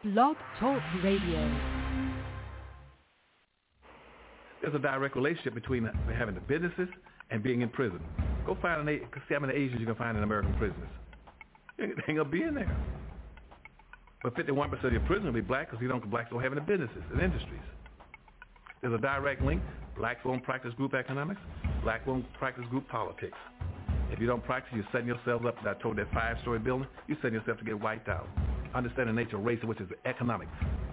Blog Talk Radio. There's a direct relationship between having the businesses and being in prison. Go find see how many Asians you can find in American prisons. They ain't gonna be in there. But 51% of your prisoners will be black because blacks don't have any businesses and industries. There's a direct link. Blacks won't practice group economics. Blacks won't practice group politics. If you don't practice, you're setting yourself up. I told that 5-story building, you're setting yourself to get wiped out. Understand the nature of race, which is economics.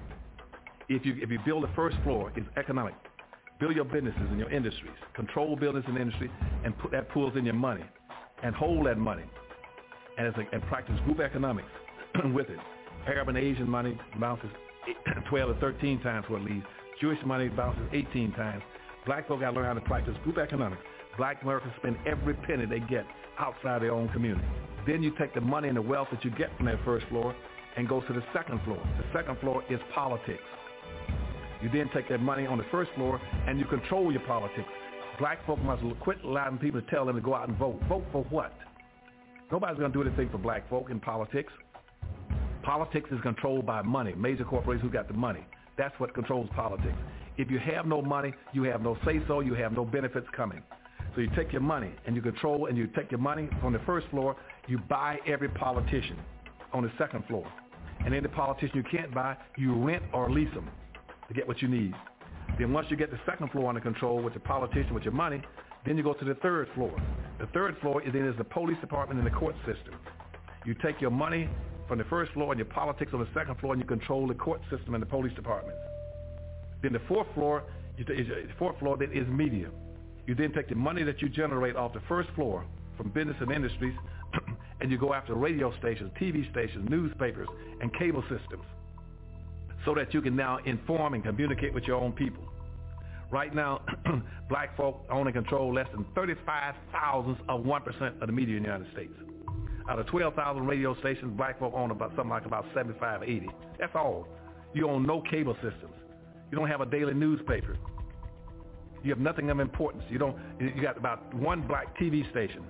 If you build the first floor, it's economic. Build your businesses and your industries. Control business and industry, and put that pools in your money, and hold that money, and practice group economics with it. Arab and Asian money bounces 12 to 13 times what it leaves. Jewish money bounces 18 times. Black folk got to learn how to practice group economics. Black Americans spend every penny they get outside their own community. Then you take the money and the wealth that you get from that first floor and go to the second floor. The second floor is politics. You then take that money on the first floor and you control your politics. Black folk must quit allowing people to tell them to go out and vote. Vote for what? Nobody's going to do anything for black folk in politics. Politics is controlled by money, major corporations who got the money. That's what controls politics. If you have no money, you have no say-so, you have no benefits coming. So you take your money and you control, and you take your money from the first floor, you buy every politician on the second floor. And any politician you can't buy, you rent or lease them to get what you need. Then once you get the second floor under control with the politician, with your money, then you go to the third floor. The third floor is the police department and the court system. You take your money from the first floor and your politics on the second floor, and you control the court system and the police department. Then the fourth floor then is media. You then take the money that you generate off the first floor from business and industries, and you go after radio stations, TV stations, newspapers, and cable systems, so that you can now inform and communicate with your own people. Right now, black folk own and control less than 35 thousandths of 1% of the media in the United States. Out of 12,000 radio stations, black folk own about 75, 80. That's all. You own no cable systems. You don't have a daily newspaper. You have nothing of importance. You got about one black TV station.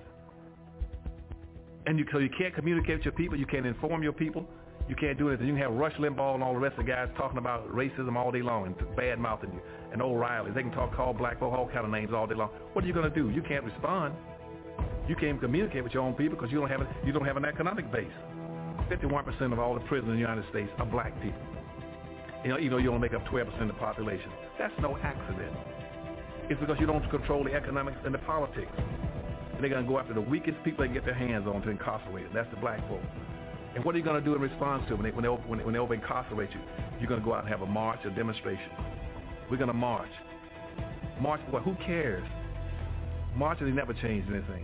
And you can't communicate with your people. You can't inform your people. You can't do anything. You can have Rush Limbaugh and all the rest of the guys talking about racism all day long and bad-mouthing you, and O'Reilly. They can call black folk all kind of names all day long. What are you going to do? You can't respond. You can't communicate with your own people because you don't have an economic base. 51% of all the prisoners in the United States are black people. You only make up 12% of the population. That's no accident. It's because you don't control the economics and the politics. And they're going to go after the weakest people they can get their hands on to incarcerate them. That's the black folk. And what are you going to do in response to them when they over-incarcerate you? You're going to go out and have a march, a demonstration. We're going to march. March for what? Who cares? Marching, they never changed anything.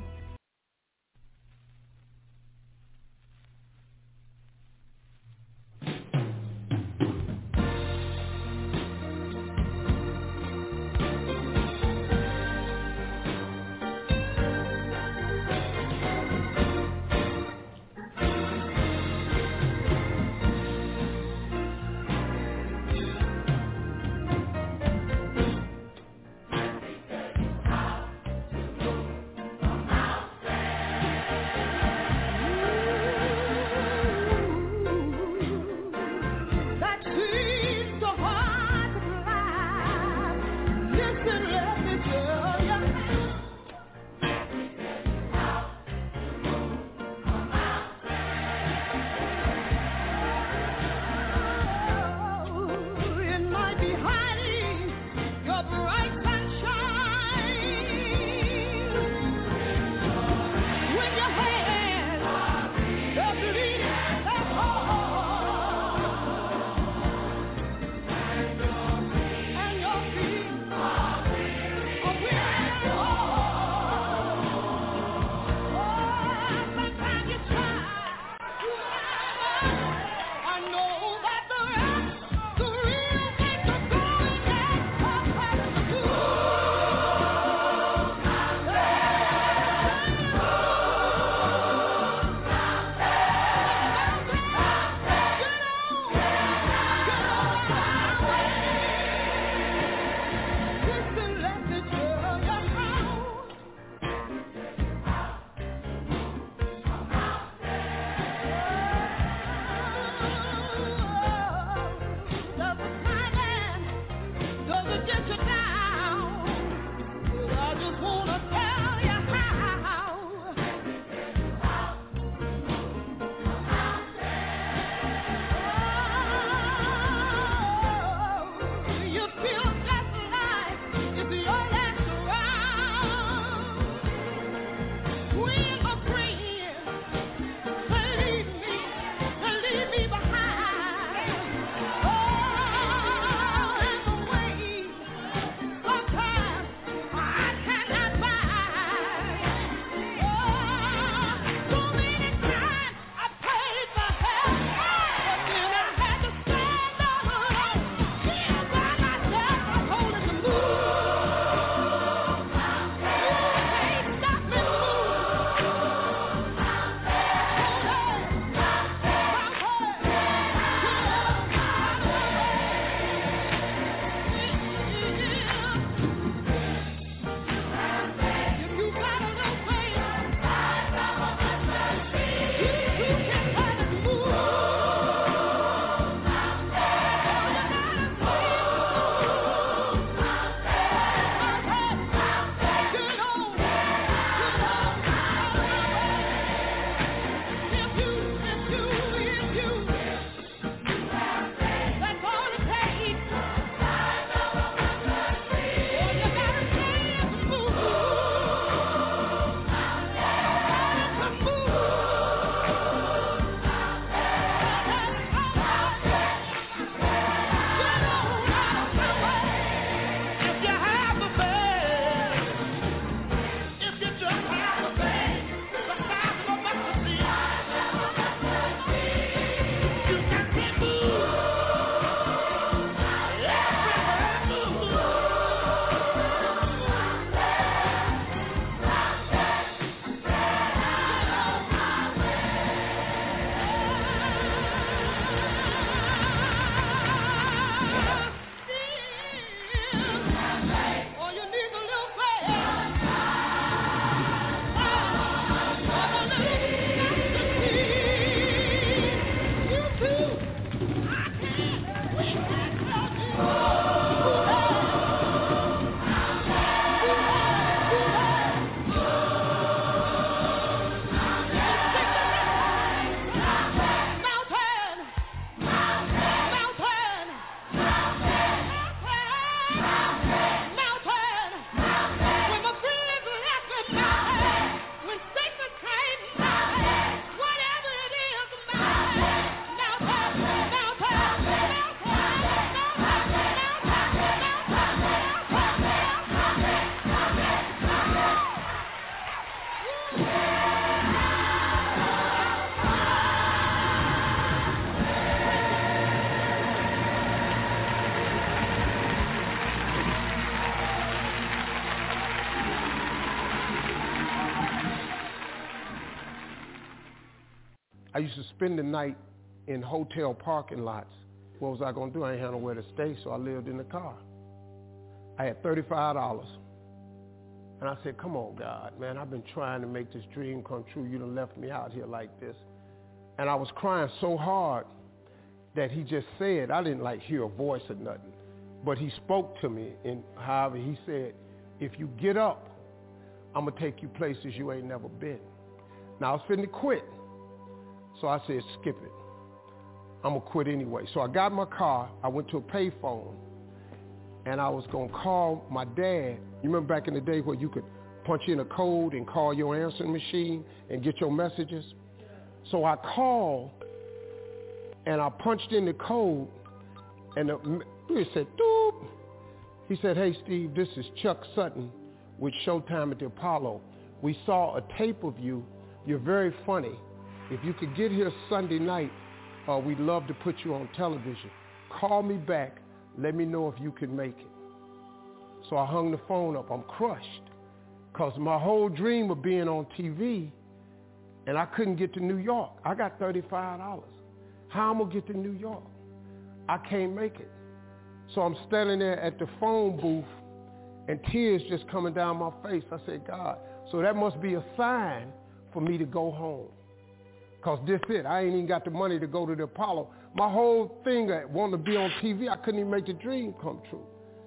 I used to spend the night in hotel parking lots. What was I going to do? I ain't had nowhere to stay, so I lived in the car. I had $35. And I said, come on, God, man, I've been trying to make this dream come true. You done left me out here like this. And I was crying so hard that he just said, I didn't like hear a voice or nothing, but he spoke to me, and however he said, if you get up, I'm gonna take you places you ain't never been. Now I was finna quit, so I said, skip it. I'm gonna quit anyway. So I got in my car, I went to a payphone, and I was gonna call my dad. You remember back in the day where you could punch in a code and call your answering machine and get your messages? So I called, and I punched in the code, and it said, doop. He said, hey, Steve, this is Chuck Sutton with Showtime at the Apollo. We saw a tape of you. You're very funny. If you could get here Sunday night, we'd love to put you on television. Call me back. Let me know if you can make it. So I hung the phone up. I'm crushed because my whole dream of being on TV, and I couldn't get to New York. I got $35. How am I going to get to New York? I can't make it. So I'm standing there at the phone booth, and tears just coming down my face. I said, God, so that must be a sign for me to go home. Because this it. I ain't even got the money to go to the Apollo. My whole thing, wanting to be on TV, I couldn't even make the dream come true.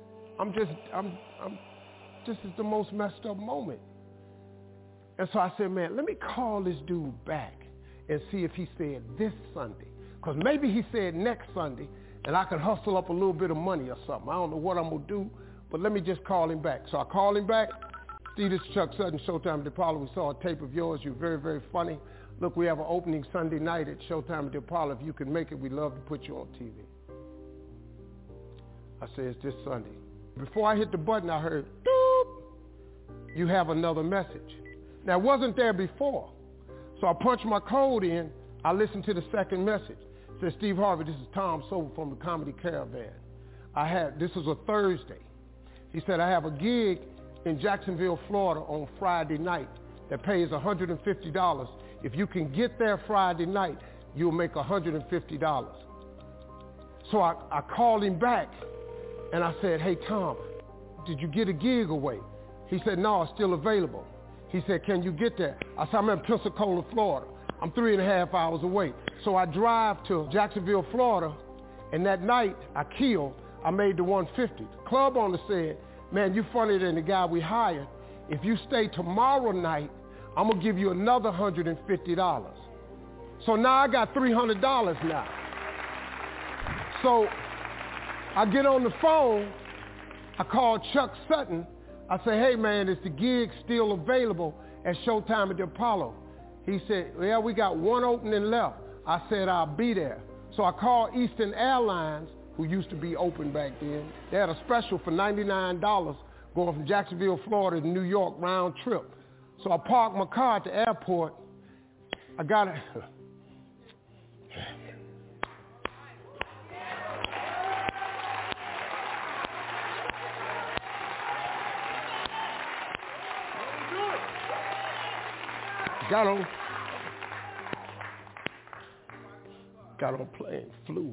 This is the most messed up moment. And so I said, man, let me call this dude back and see if he said this Sunday. Because maybe he said next Sunday, and I could hustle up a little bit of money or something. I don't know what I'm going to do, but let me just call him back. So I called him back. Steve, this is Chuck Sutton, Showtime at the Apollo. We saw a tape of yours. You're very, very funny. Look, we have an opening Sunday night at Showtime at the Apollo. If you can make it, we'd love to put you on TV. I said, it's this Sunday. Before I hit the button, I heard, doop, you have another message. Now, it wasn't there before. So I punched my code in. I listened to the second message. It said, Steve Harvey, this is Tom Sober from the Comedy Caravan. This was a Thursday. He said, I have a gig in Jacksonville, Florida on Friday night that pays $150. If you can get there Friday night, you'll make $150. So I called him back, and I said, hey, Tom, did you get a gig away? He said, no, it's still available. He said, can you get there? I said, I'm in Pensacola, Florida. I'm 3.5 hours away. So I drive to Jacksonville, Florida, and that night I made the 150. The club owner said, man, you funnier than the guy we hired. If you stay tomorrow night, I'm going to give you another $150. So now I got $300 now. So I get on the phone. I call Chuck Sutton. I say, hey, man, is the gig still available at Showtime at the Apollo? He said, well, we got one opening left. I said, I'll be there. So I called Eastern Airlines, who used to be open back then. They had a special for $99 going from Jacksonville, Florida to New York round trip. So I parked my car at the airport. I got it. Got on plane, flew.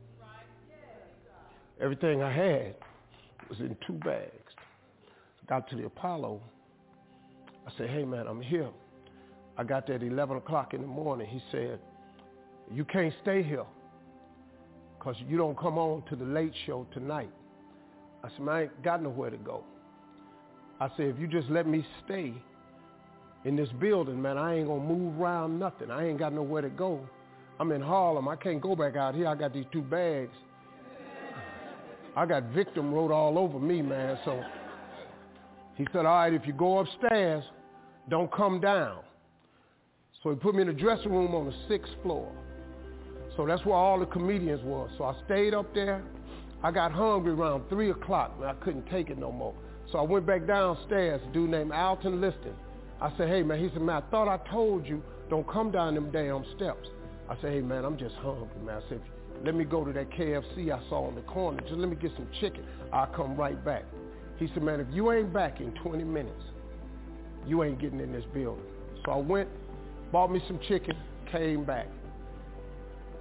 Everything I had was in 2 bags. Got to the Apollo. I said, hey, man, I'm here. I got there at 11 o'clock in the morning. He said, you can't stay here because you don't come on to the late show tonight. I said, man, I ain't got nowhere to go. I said, if you just let me stay in this building, man, I ain't going to move around nothing. I ain't got nowhere to go. I'm in Harlem. I can't go back out here. I got these 2 bags. I got victim wrote all over me, man. So he said, all right, if you go upstairs, don't come down. So he put me in the dressing room on the 6th floor. So that's where all the comedians were. So I stayed up there. I got hungry around 3 o'clock, and I couldn't take it no more. So I went back downstairs, a dude named Alton Liston. I said, hey, man. He said, man, I thought I told you don't come down them damn steps. I said, hey, man, I'm just hungry, man. I said, let me go to that KFC I saw on the corner. Just let me get some chicken. I'll come right back. He said, man, if you ain't back in 20 minutes, you ain't getting in this building. So I went, bought me some chicken, came back.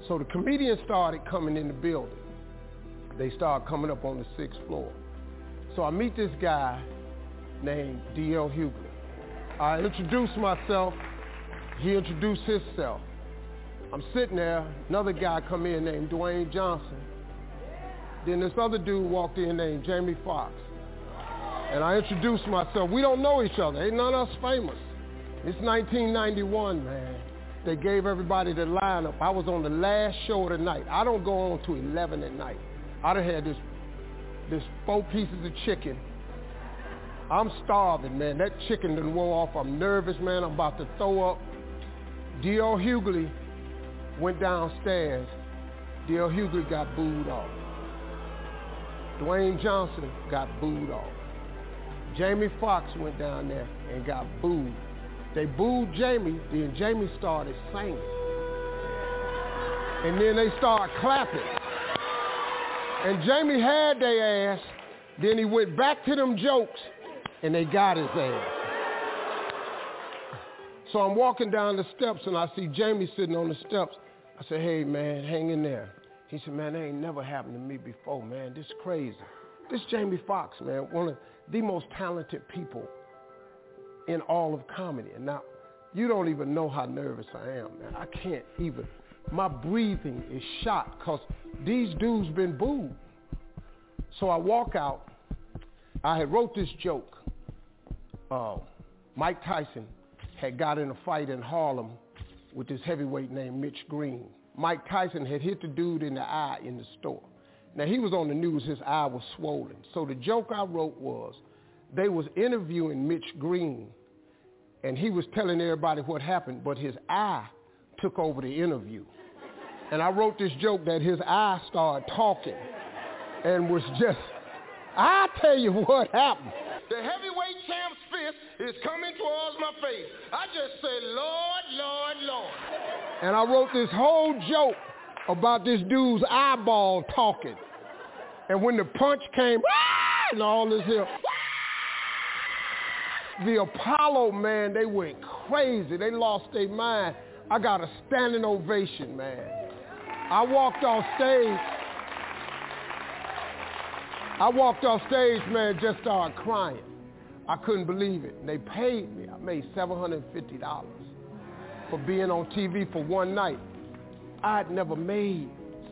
So the comedians started coming in the building. They started coming up on the 6th floor. So I meet this guy named D.L. Hughley. I introduce myself. He introduced himself. I'm sitting there. Another guy come in named Dwayne Johnson. Then this other dude walked in named Jamie Foxx. And I introduced myself. We don't know each other. Ain't none of us famous. It's 1991, man. They gave everybody the lineup. I was on the last show of the night. I don't go on to 11 at night. I done had this 4 pieces of chicken. I'm starving, man. That chicken done wore off. I'm nervous, man. I'm about to throw up. D.L. Hughley went downstairs. D.L. Hughley got booed off. Dwayne Johnson got booed off. Jamie Foxx went down there and got booed. They booed Jamie, then Jamie started singing. And then they started clapping. And Jamie had their ass, then he went back to them jokes, and they got his ass. So I'm walking down the steps, and I see Jamie sitting on the steps. I said, hey, man, hang in there. He said, man, that ain't never happened to me before, man. This is crazy. This Jamie Foxx, man, one of the most talented people in all of comedy. And now, you don't even know how nervous I am, man. I can't even. My breathing is shot because these dudes been booed. So I walk out. I had wrote this joke. Mike Tyson had got in a fight in Harlem with this heavyweight named Mitch Green. Mike Tyson had hit the dude in the eye in the store. Now, he was on the news. His eye was swollen. So the joke I wrote was, they was interviewing Mitch Green, and he was telling everybody what happened, but his eye took over the interview. And I wrote this joke that his eye started talking and was just, I tell you what happened. The heavyweight champ's fist is coming towards my face. I just said, Lord, Lord, Lord. And I wrote this whole joke about this dude's eyeball talking. And when the punch came, and all this here, the Apollo, man, they went crazy. They lost their mind. I got a standing ovation, man. I walked off stage, man, just started crying. I couldn't believe it. They paid me. I made $750 for being on TV for one night. I'd never made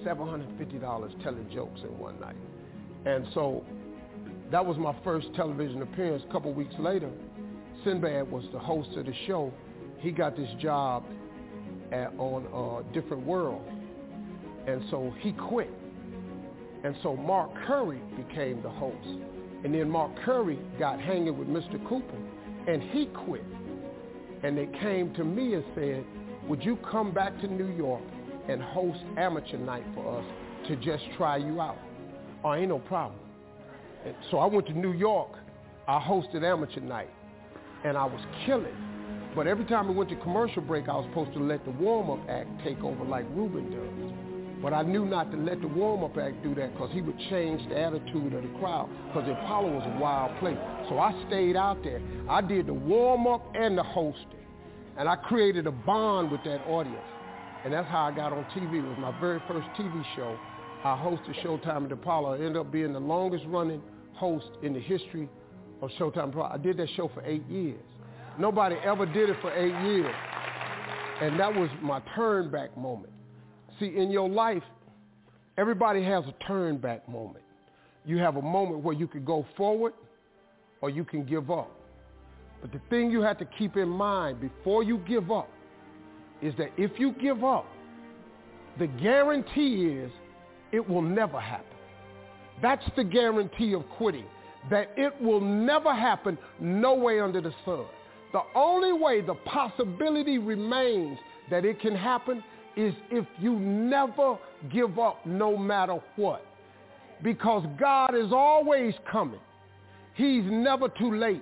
$750 telling jokes in one night. And so that was my first television appearance. A couple weeks later, Sinbad was the host of the show. He got this job on Different World. And so he quit. And so Mark Curry became the host. And then Mark Curry got hanging with Mr. Cooper, and he quit. And they came to me and said, would you come back to New York and host Amateur Night for us to just try you out? Oh, ain't no problem. And so I went to New York. I hosted Amateur Night, and I was killing. But every time we went to commercial break, I was supposed to let the warm-up act take over like Ruben does. But I knew not to let the warm-up act do that because he would change the attitude of the crowd because the Apollo was a wild place. So I stayed out there. I did the warm-up and the hosting. And I created a bond with that audience. And that's how I got on TV. It was my very first TV show. I hosted Showtime at the Apollo. I ended up being the longest-running host in the history of Showtime Apollo. I did that show for 8 years. Nobody ever did it for 8 years. And that was my turn-back moment. See, in your life, everybody has a turn-back moment. You have a moment where you can go forward or you can give up. But the thing you have to keep in mind before you give up is that if you give up, the guarantee is it will never happen. That's the guarantee of quitting, that it will never happen no way under the sun. The only way the possibility remains that it can happen is if you never give up no matter what. Because God is always coming. He's never too late.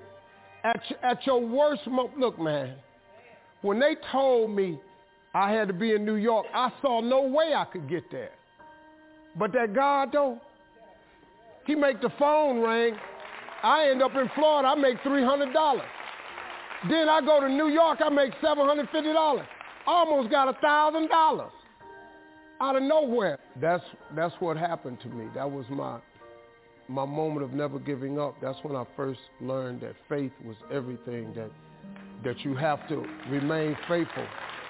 At your worst moment, look, man, when they told me I had to be in New York, I saw no way I could get there. But that God, though, he make the phone ring. I end up in Florida, I make $300. Then I go to New York, I make $750. Almost got $1,000. out of nowhere. That's what happened to me. That was my moment of never giving up. That's when I first learned that faith was everything, that you have to remain faithful.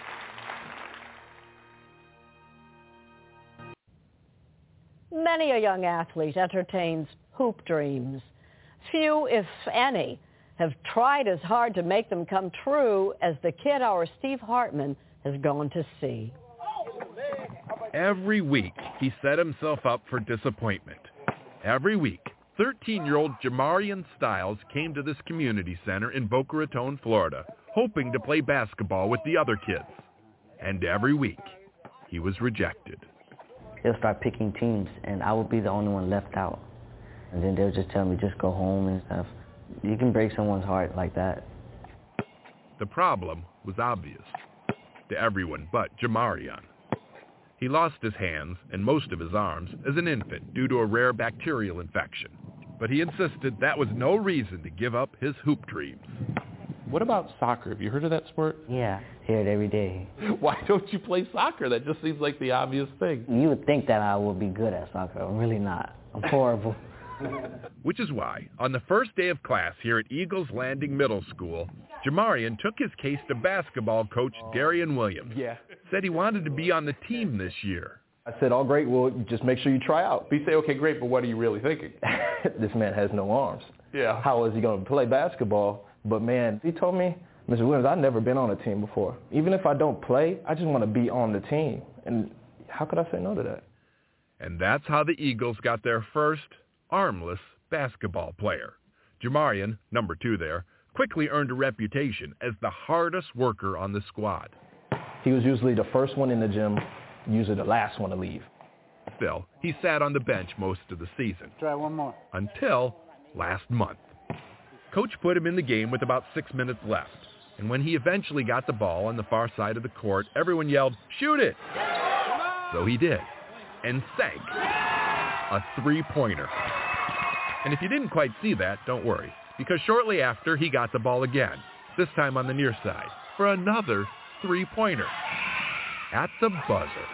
Many a young athlete entertains hoop dreams. Few, if any, have tried as hard to make them come true as the kid our Steve Hartman has gone to see. Every week, he set himself up for disappointment. Every week, 13-year-old Jamarian Styles came to this community center in Boca Raton, Florida, hoping to play basketball with the other kids. And every week, he was rejected. They'll start picking teams, and I would be the only one left out. And then they'll just tell me, just go home and stuff. You can break someone's heart like that. The problem was obvious to everyone but Jamarian. He lost his hands and most of his arms as an infant due to a rare bacterial infection. But he insisted that was no reason to give up his hoop dreams. What about soccer? Have you heard of that sport? Yeah, hear it every day. Why don't you play soccer? That just seems like the obvious thing. You would think that I would be good at soccer. I'm really not. I'm horrible. Which is why, on the first day of class here at Eagles Landing Middle School, Jamarian took his case to basketball coach Darian Williams. Said he wanted to be on the team this year. I said, all great, well, just make sure you try out. You say, okay, great, but what are you really thinking? This man has no arms. Yeah. How is he going to play basketball? But, man, he told me, Mr. Williams, I've never been on a team before. Even if I don't play, I just want to be on the team. And how could I say no to that? And that's how the Eagles got their first armless basketball player. Jamarian, number 2 there, quickly earned a reputation as the hardest worker on the squad. He was usually the first one in the gym, usually the last one to leave. Still, he sat on the bench most of the season. Try one more. Until last month. Coach put him in the game with about 6 minutes left. And when he eventually got the ball on the far side of the court, everyone yelled, "Shoot it!" So he did, and sank a three-pointer. And if you didn't quite see that, don't worry, because shortly after he got the ball again, this time on the near side, for another three-pointer at the buzzer.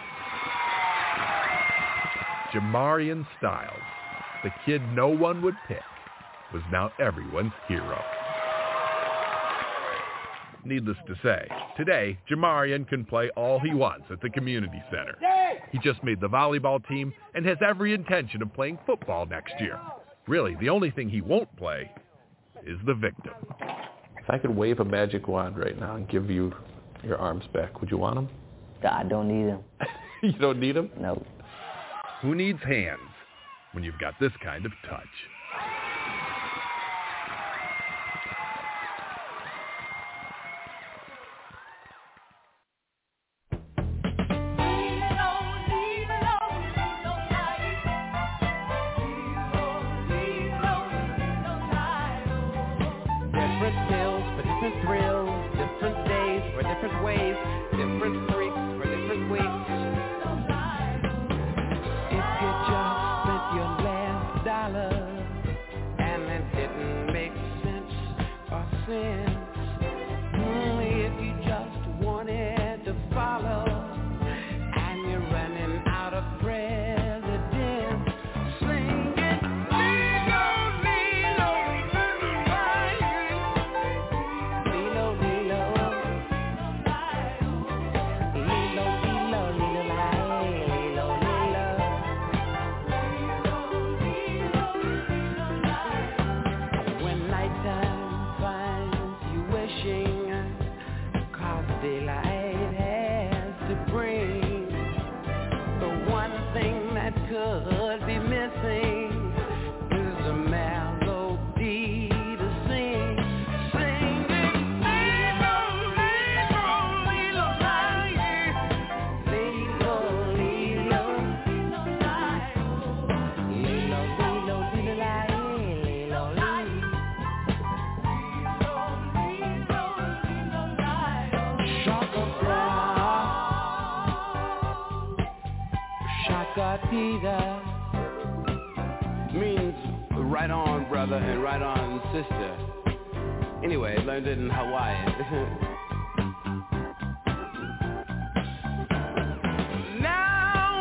Jamarian Styles, the kid no one would pick, was now everyone's hero. Needless to say, today, Jamarian can play all he wants at the community center. He just made the volleyball team and has every intention of playing football next year. Really, the only thing he won't play is the victim. If I could wave a magic wand right now and give you your arms back, would you want them? I don't need them. You don't need them? No. Who needs hands when you've got this kind of touch? Means right on, brother, and right on, sister. Anyway, learned it in Hawaii. Now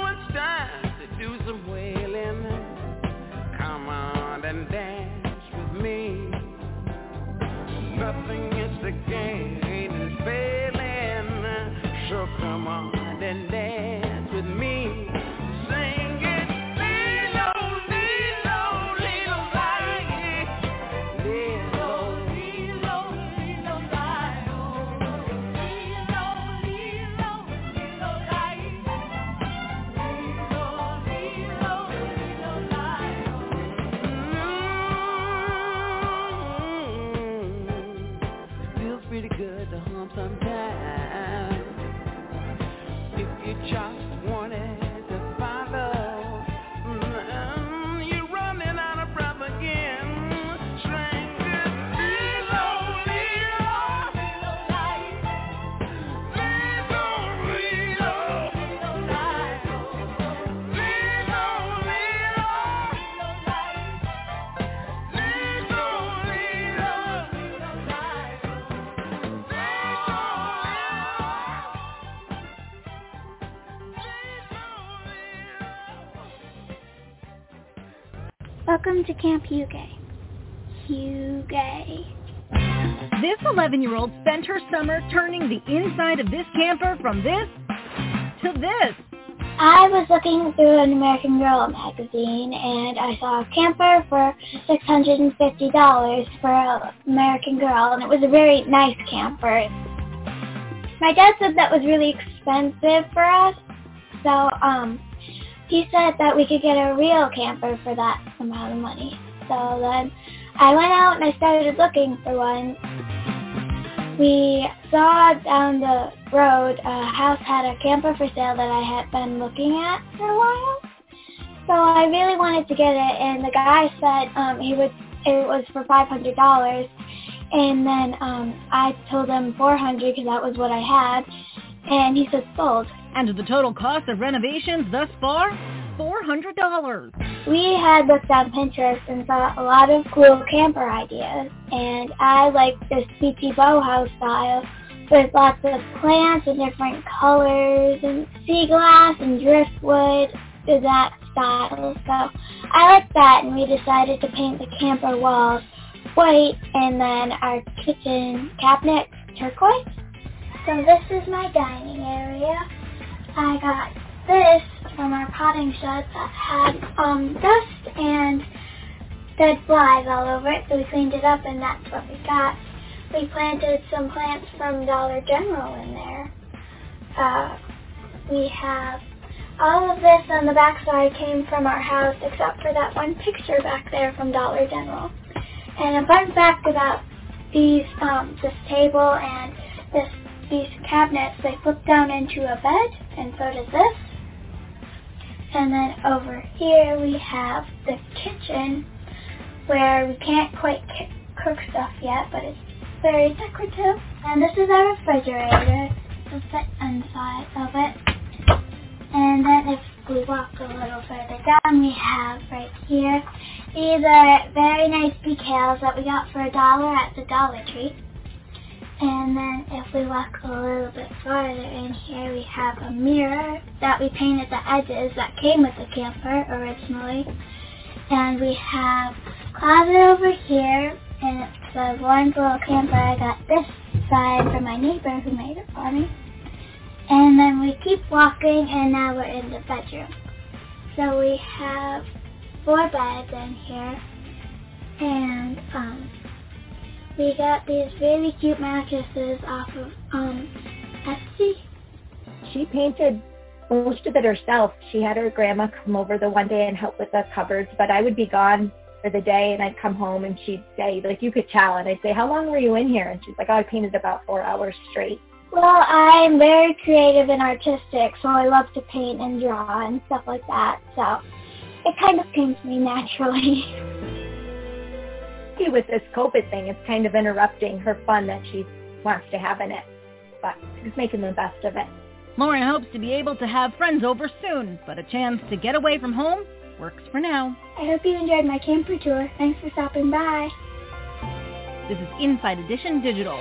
Welcome to Camp Hughey. Hughey. This 11-year-old spent her summer turning the inside of this camper from this to this. I was looking through an American Girl magazine, and I saw a camper for $650 for an American Girl, and it was a very nice camper. My dad said that was really expensive for us, so he said that we could get a real camper for that amount of money. So then I went out and I started looking for one. We saw down the road a house had a camper for sale that I had been looking at for a while. So I really wanted to get it, and the guy said it was for $500. And then I told him $400 because that was what I had, and he said sold. And the total cost of renovations thus far? $400. We had looked on Pinterest and saw a lot of cool camper ideas, and I like this beachy boho style with lots of plants and different colors and sea glass and driftwood, that style. So I liked that, and we decided to paint the camper walls white and then our kitchen cabinets turquoise. So this is my dining area. I got this from our potting shed that had dust and dead flies all over it, so we cleaned it up, and that's what we got. We planted some plants from Dollar General in there. We have all of this on the back side came from our house, except for that one picture back there from Dollar General. And a fun fact about these, this table and these cabinets, they flip down into a bed, and so does this. And then over here we have the kitchen, where we can't quite cook stuff yet, but it's very decorative. And this is our refrigerator, to fit inside of it. And then if we walk a little further down, we have right here, these are very nice decals that we got for $1 at the Dollar Tree. And then if we walk a little bit farther in here, we have a mirror that we painted the edges that came with the camper originally. And we have a closet over here, and it's a Lawrence little camper. I got this side from my neighbor who made it for me. And then we keep walking, and now we're in the bedroom. So we have 4 beds in here, and we got these really cute mattresses off of Etsy. She painted most of it herself. She had her grandma come over the one day and help with the cupboards, but I would be gone for the day, and I'd come home, and she'd say, like, you could tell, and I'd say, how long were you in here? And she's like, oh, I painted about 4 hours straight. Well, I'm very creative and artistic, so I love to paint and draw and stuff like that, so it kind of came to me naturally. With this COVID thing, it's kind of interrupting her fun that she wants to have in it, but she's making the best of it. Lauren hopes to be able to have friends over soon, but a chance to get away from home works for now. I hope you enjoyed my camper tour. Thanks for stopping by. This is Inside Edition Digital.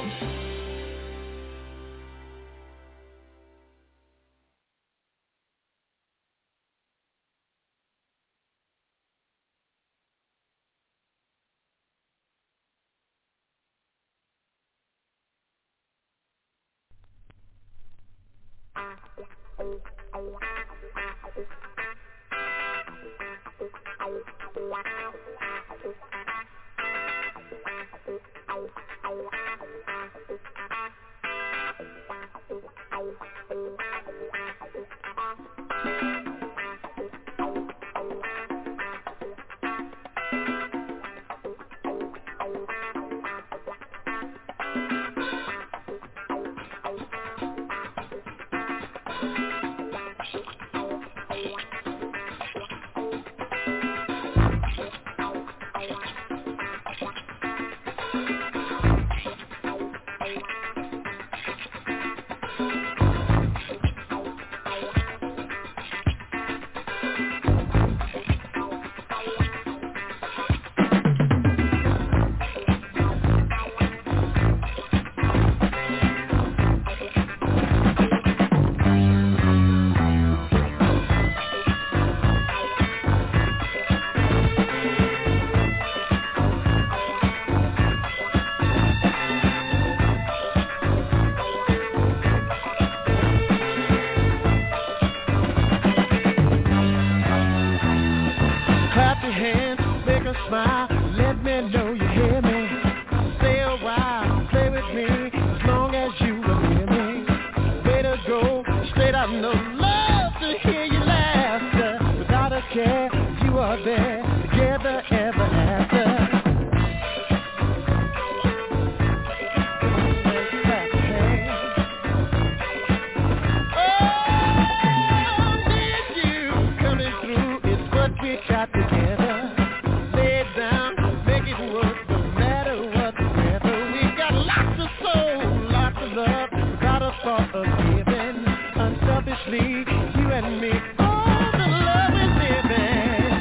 a smile, let me know you hear me. Stay a while, play with me, as long as you will hear me. Way to go, straight up, no love to hear you laughter. Without a care, you are there, together ever after. Got together, lay it down, make it work, no matter what the weather. We got lots of soul, lots of love, without a thought of giving. Unselfishly, you and me, all the love is living.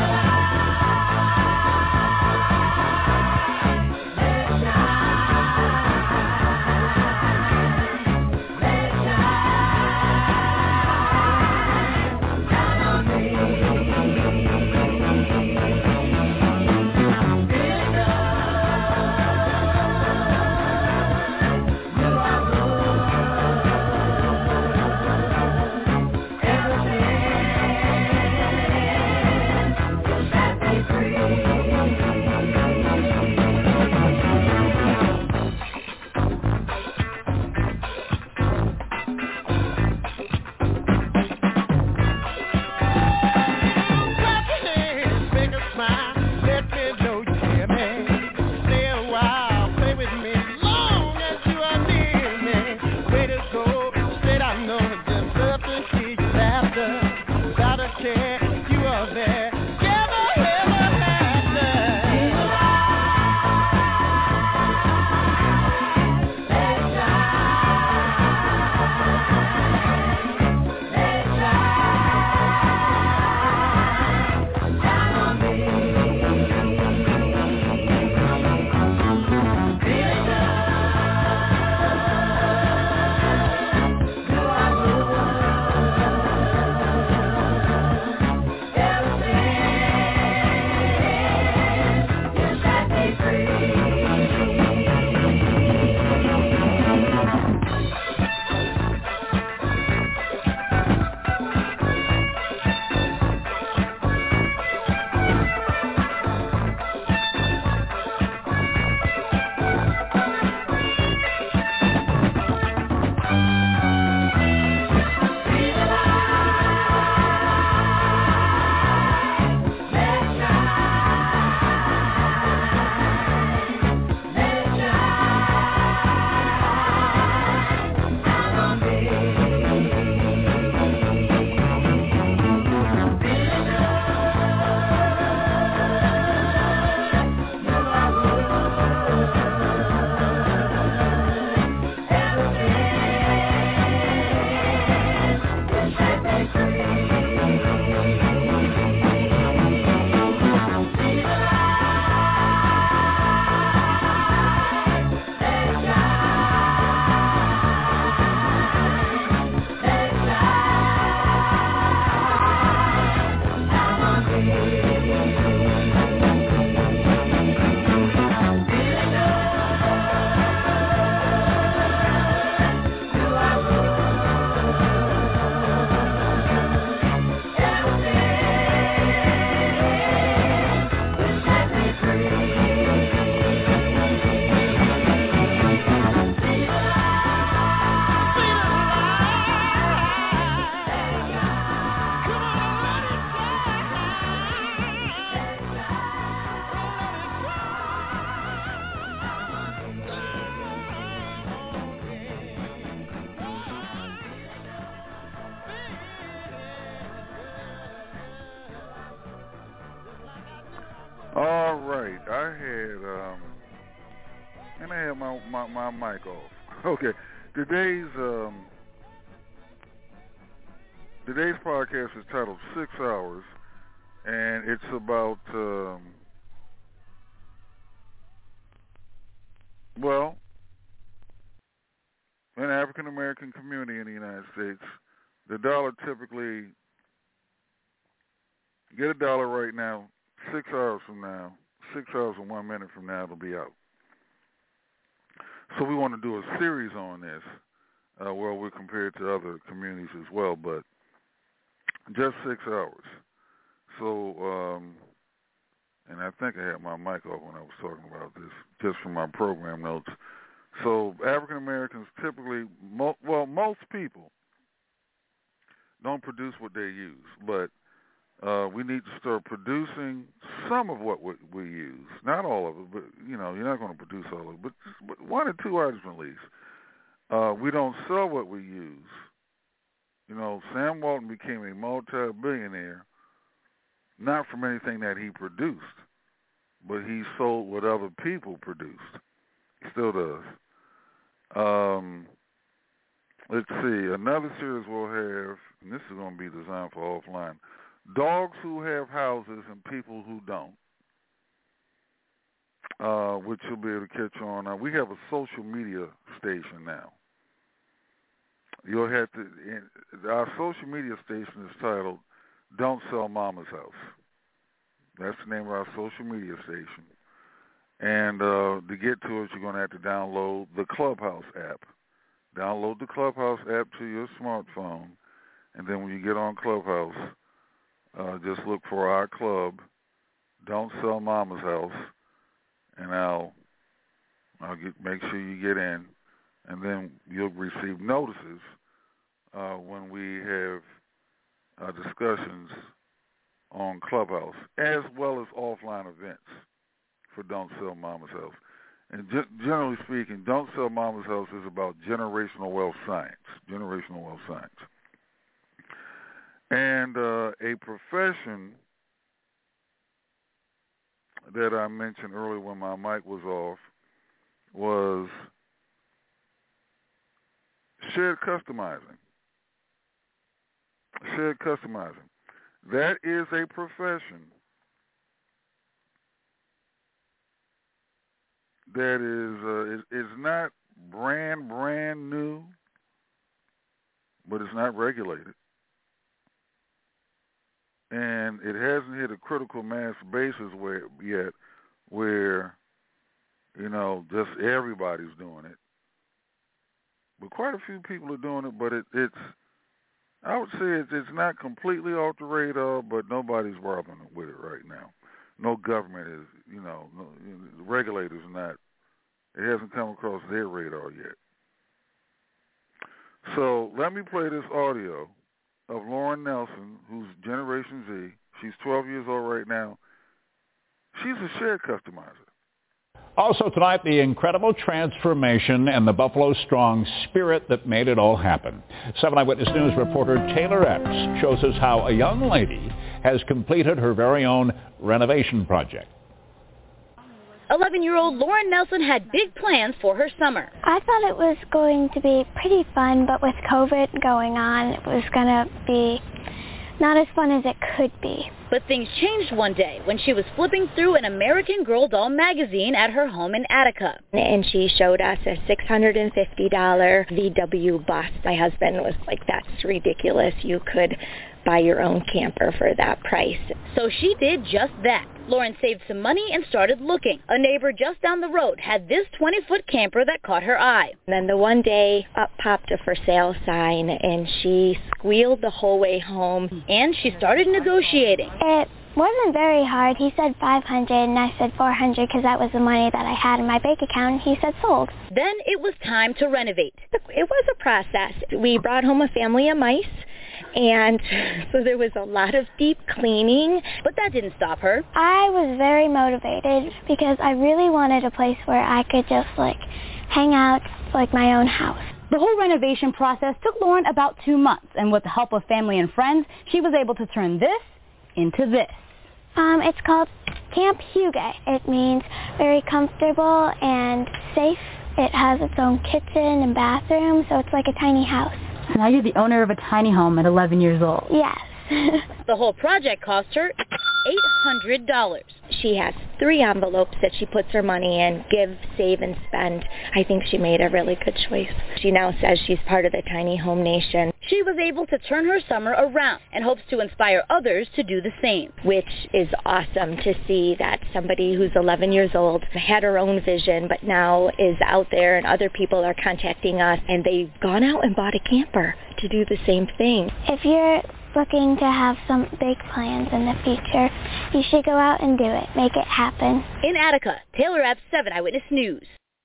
All right, I had my mic off. Okay, today's podcast is titled 6 Hours, and it's about an African American community in the United States. The dollar typically get a dollar right now. 6 hours from now, 6 hours and 1 minute from now, it'll be out. So we want to do a series on this, where we compare it to other communities as well, but just 6 hours. So, and and I think I had my mic off when I was talking about this, just from my program notes. So African Americans typically, most people don't produce what they use, but we need to start producing some of what we use. Not all of it, but, you're not going to produce all of it, but 1 or 2 items at least. We don't sell what we use. Sam Walton became a multi-billionaire not from anything that he produced, but he sold what other people produced. He still does. Let's see. Another series we'll have, and this is going to be designed for offline, dogs who have houses and people who don't, which you'll be able to catch on. We have a social media station now. You'll have to. Our social media station is titled "Don't Sell Mama's House." That's the name of our social media station. And to get to it, you're going to have to download the Clubhouse app. Download the Clubhouse app to your smartphone, and then when you get on Clubhouse, just look for our club, Don't Sell Mama's House, and I'll make sure you get in, and then you'll receive notices when we have discussions on Clubhouse, as well as offline events for Don't Sell Mama's House. And generally speaking, Don't Sell Mama's House is about generational wealth science. Generational wealth science. And a profession that I mentioned earlier when my mic was off was shared customizing. Shared customizing. That is a profession that is not brand new, but it's not regulated. And it hasn't hit a critical mass basis yet where, just everybody's doing it. But quite a few people are doing it, but it's I would say it's not completely off the radar, but nobody's robbing with it right now. No government is, the regulators are not. It hasn't come across their radar yet. So let me play this audio of Lauren Nelson, who's Generation Z. She's 12 years old right now. She's a shared customizer. Also tonight, the incredible transformation and the Buffalo Strong spirit that made it all happen. 7 Eyewitness News reporter Taylor Epps shows us how a young lady has completed her very own renovation project. 11-year-old Lauren Nelson had big plans for her summer. I thought it was going to be pretty fun, but with COVID going on, it was going to be not as fun as it could be. But things changed one day when she was flipping through an American Girl doll magazine at her home in Attica. And she showed us a $650 VW bus. My husband was like, that's ridiculous. You could buy your own camper for that price. So she did just that. Lauren saved some money and started looking. A neighbor just down the road had this 20-foot camper that caught her eye. And then the one day up popped a for sale sign, and she squealed the whole way home. And she started negotiating. It wasn't very hard. He said $500 and I said $400 because that was the money that I had in my bank account. He said sold. Then it was time to renovate. It was a process. We brought home a family of mice. And so there was a lot of deep cleaning. But that didn't stop her. I was very motivated because I really wanted a place where I could just hang out like my own house. The whole renovation process took Lauren about 2 months, and with the help of family and friends, she was able to turn this into this. It's called Camp Hugo. It means very comfortable and safe. It has its own kitchen and bathroom, so it's like a tiny house. So now you're the owner of a tiny home at 11 years old. Yes. The whole project cost her $800. She has 3 envelopes that she puts her money in, give, save, and spend. I think she made a really good choice. She now says she's part of the Tiny Home Nation. She was able to turn her summer around and hopes to inspire others to do the same. Which is awesome to see that somebody who's 11 years old had her own vision, but now is out there and other people are contacting us, and they've gone out and bought a camper to do the same thing. If you're looking to have some big plans in the future, you should go out and do it. Make it happen. In Attica, Taylor Epps, 7 Eyewitness News.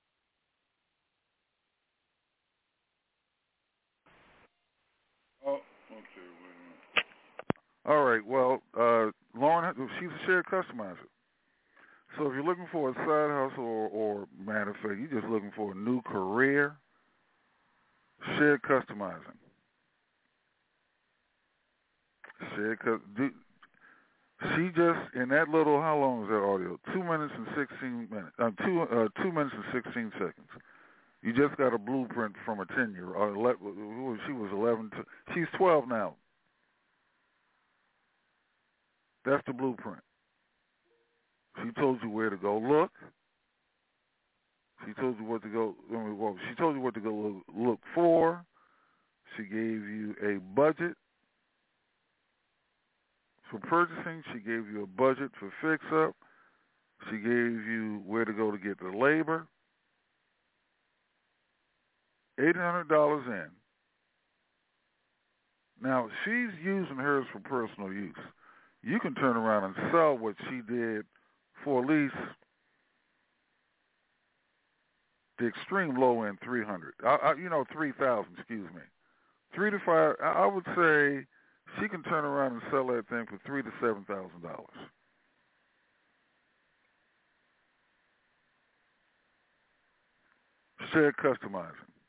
Oh, okay, wait a minute. All right, well, Lauren, she's a shared customizer. So if you're looking for a side hustle or matter of fact, you're just looking for a new career, shared customizing. She just, in that little, how long is that audio? 2 minutes and 16 minutes. 2 minutes and 16 seconds. You just got a blueprint from a 10-year-old. She was 11. She's 12 now. That's the blueprint. She told you where to go look. She told you what to go. She told you what to go look for. She gave you a budget for purchasing. She gave you a budget for fix-up. She gave you where to go to get the labor. $800 in. Now, she's using hers for personal use. You can turn around and sell what she did for at least the extreme low end 300. 3,000, excuse me. 3 to 5, I would say she can turn around and sell that thing for $3,000 to $7,000. Shared customizing.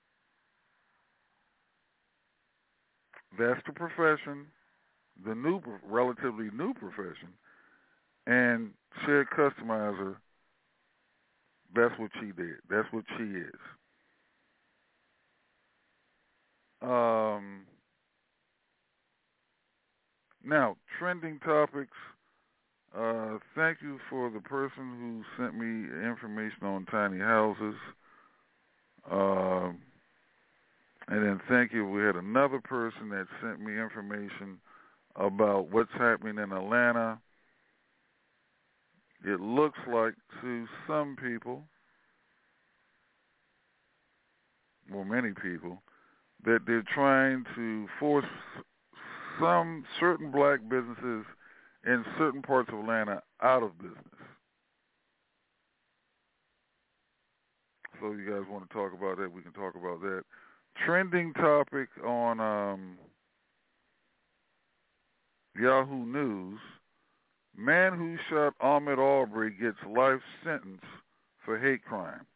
That's the profession, the new, relatively new profession, and shared customizer, that's what she did. That's what she is. Now, trending topics. Thank you for the person who sent me information on tiny houses. And then thank you. We had another person that sent me information about what's happening in Atlanta. It looks like to some people, well, many people, that they're trying to force some certain black businesses in certain parts of Atlanta out of business. So you guys want to talk about that, we can talk about that. Trending topic on Yahoo News, man who shot Ahmaud Arbery gets life sentence for hate crime.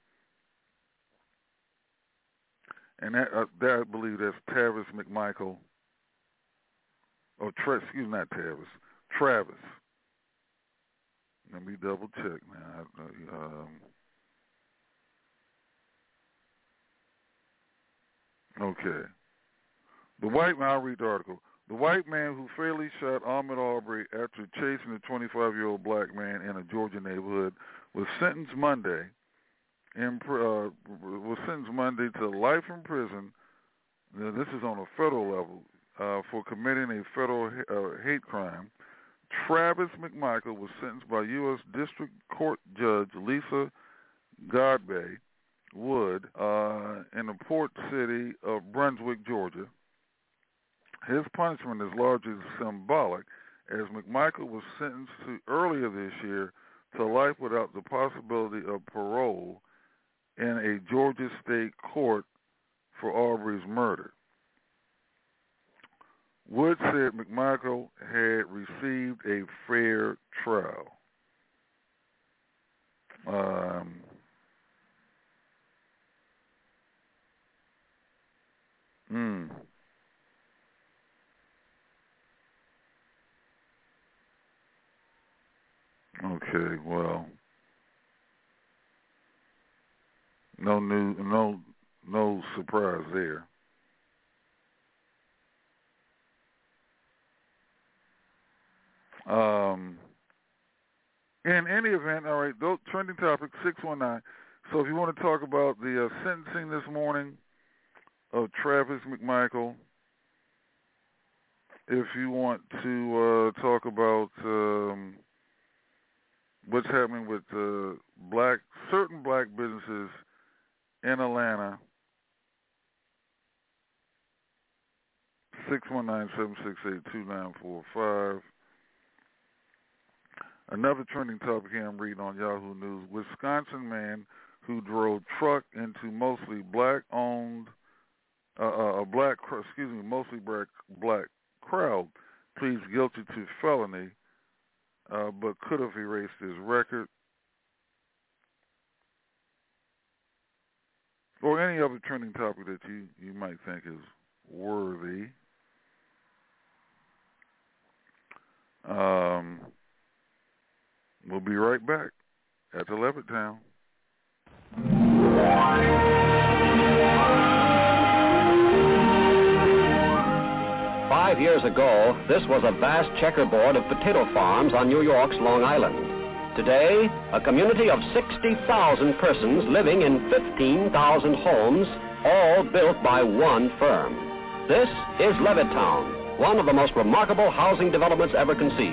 And that I believe that's Travis McMichael. Travis. Let me double check now. Okay. I'll read the article. The white man who fatally shot Ahmaud Arbery after chasing a 25-year-old black man in a Georgia neighborhood was sentenced Monday to life in prison. Now, this is on a federal level for committing a federal hate crime. Travis McMichael was sentenced by U.S. District Court Judge Lisa Godbey Wood in the port city of Brunswick, Georgia. His punishment is largely symbolic, as McMichael was sentenced to earlier this year to life without the possibility of parole in a Georgia state court for Arbery's murder. Wood said McMichael had received a fair trial. Okay, well, no surprise there. In any event, all right, those trending topics, 619. So if you want to talk about the sentencing this morning of Travis McMichael, if you want to talk about what's happening with certain black businesses in Atlanta, 619-768-2945. Another trending topic here I'm reading on Yahoo News: Wisconsin man who drove truck into mostly black-owned, mostly black crowd pleads guilty to felony, but could have erased his record. Or any other trending topic that you might think is worthy. We'll be right back at the Levittown. 5 years ago, this was a vast checkerboard of potato farms on New York's Long Island. Today, a community of 60,000 persons living in 15,000 homes, all built by one firm. This is Levittown, one of the most remarkable housing developments ever conceived.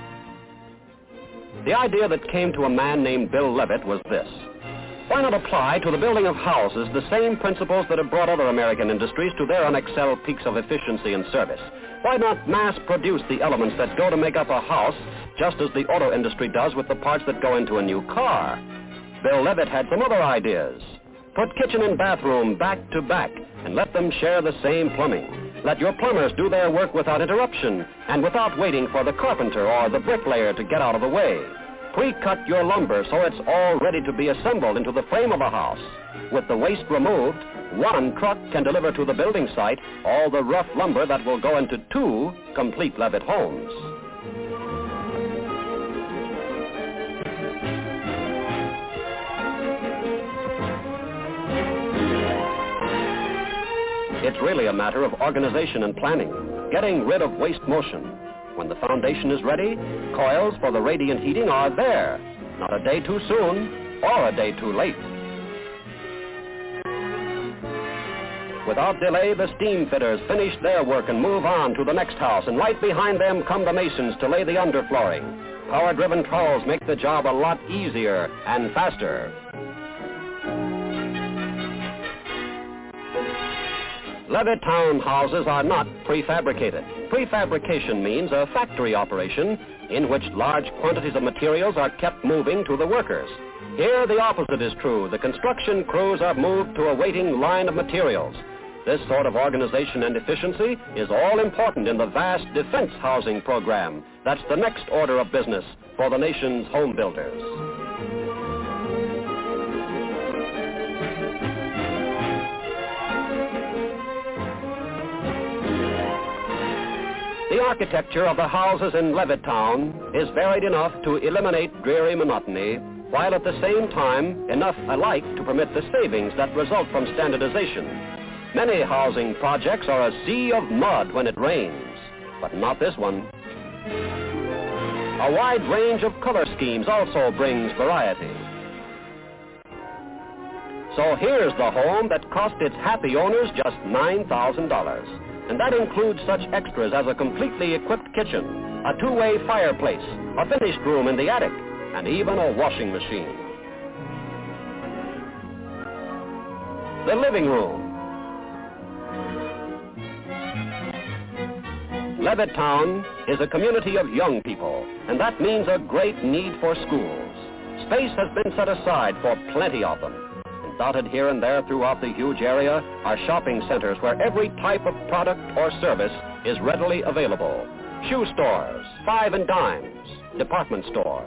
The idea that came to a man named Bill Levitt was this: why not apply to the building of houses the same principles that have brought other American industries to their unexcelled peaks of efficiency and service? Why not mass produce the elements that go to make up a house, just as the auto industry does with the parts that go into a new car? Bill Levitt had some other ideas. Put kitchen and bathroom back to back and let them share the same plumbing. Let your plumbers do their work without interruption and without waiting for the carpenter or the bricklayer to get out of the way. Pre-cut your lumber so it's all ready to be assembled into the frame of a house. With the waste removed, one truck can deliver to the building site all the rough lumber that will go into 2 complete Levitt homes. It's really a matter of organization and planning, getting rid of waste motion. When the foundation is ready, coils for the radiant heating are there. Not a day too soon or a day too late. Without delay, the steam fitters finish their work and move on to the next house, and right behind them come the masons to lay the underflooring. Power-driven trowels make the job a lot easier and faster. Levittown houses are not prefabricated. Prefabrication means a factory operation in which large quantities of materials are kept moving to the workers. Here, the opposite is true. The construction crews are moved to a waiting line of materials. This sort of organization and efficiency is all important in the vast defense housing program. That's the next order of business for the nation's home builders. The architecture of the houses in Levittown is varied enough to eliminate dreary monotony, while at the same time enough alike to permit the savings that result from standardization. Many housing projects are a sea of mud when it rains, but not this one. A wide range of color schemes also brings variety. So here's the home that cost its happy owners just $9,000. And that includes such extras as a completely equipped kitchen, a 2-way fireplace, a finished room in the attic, and even a washing machine. The living room. Levittown is a community of young people, and that means a great need for schools. Space has been set aside for plenty of them. Dotted here and there throughout the huge area are shopping centers where every type of product or service is readily available. Shoe stores, 5 and dimes, department stores,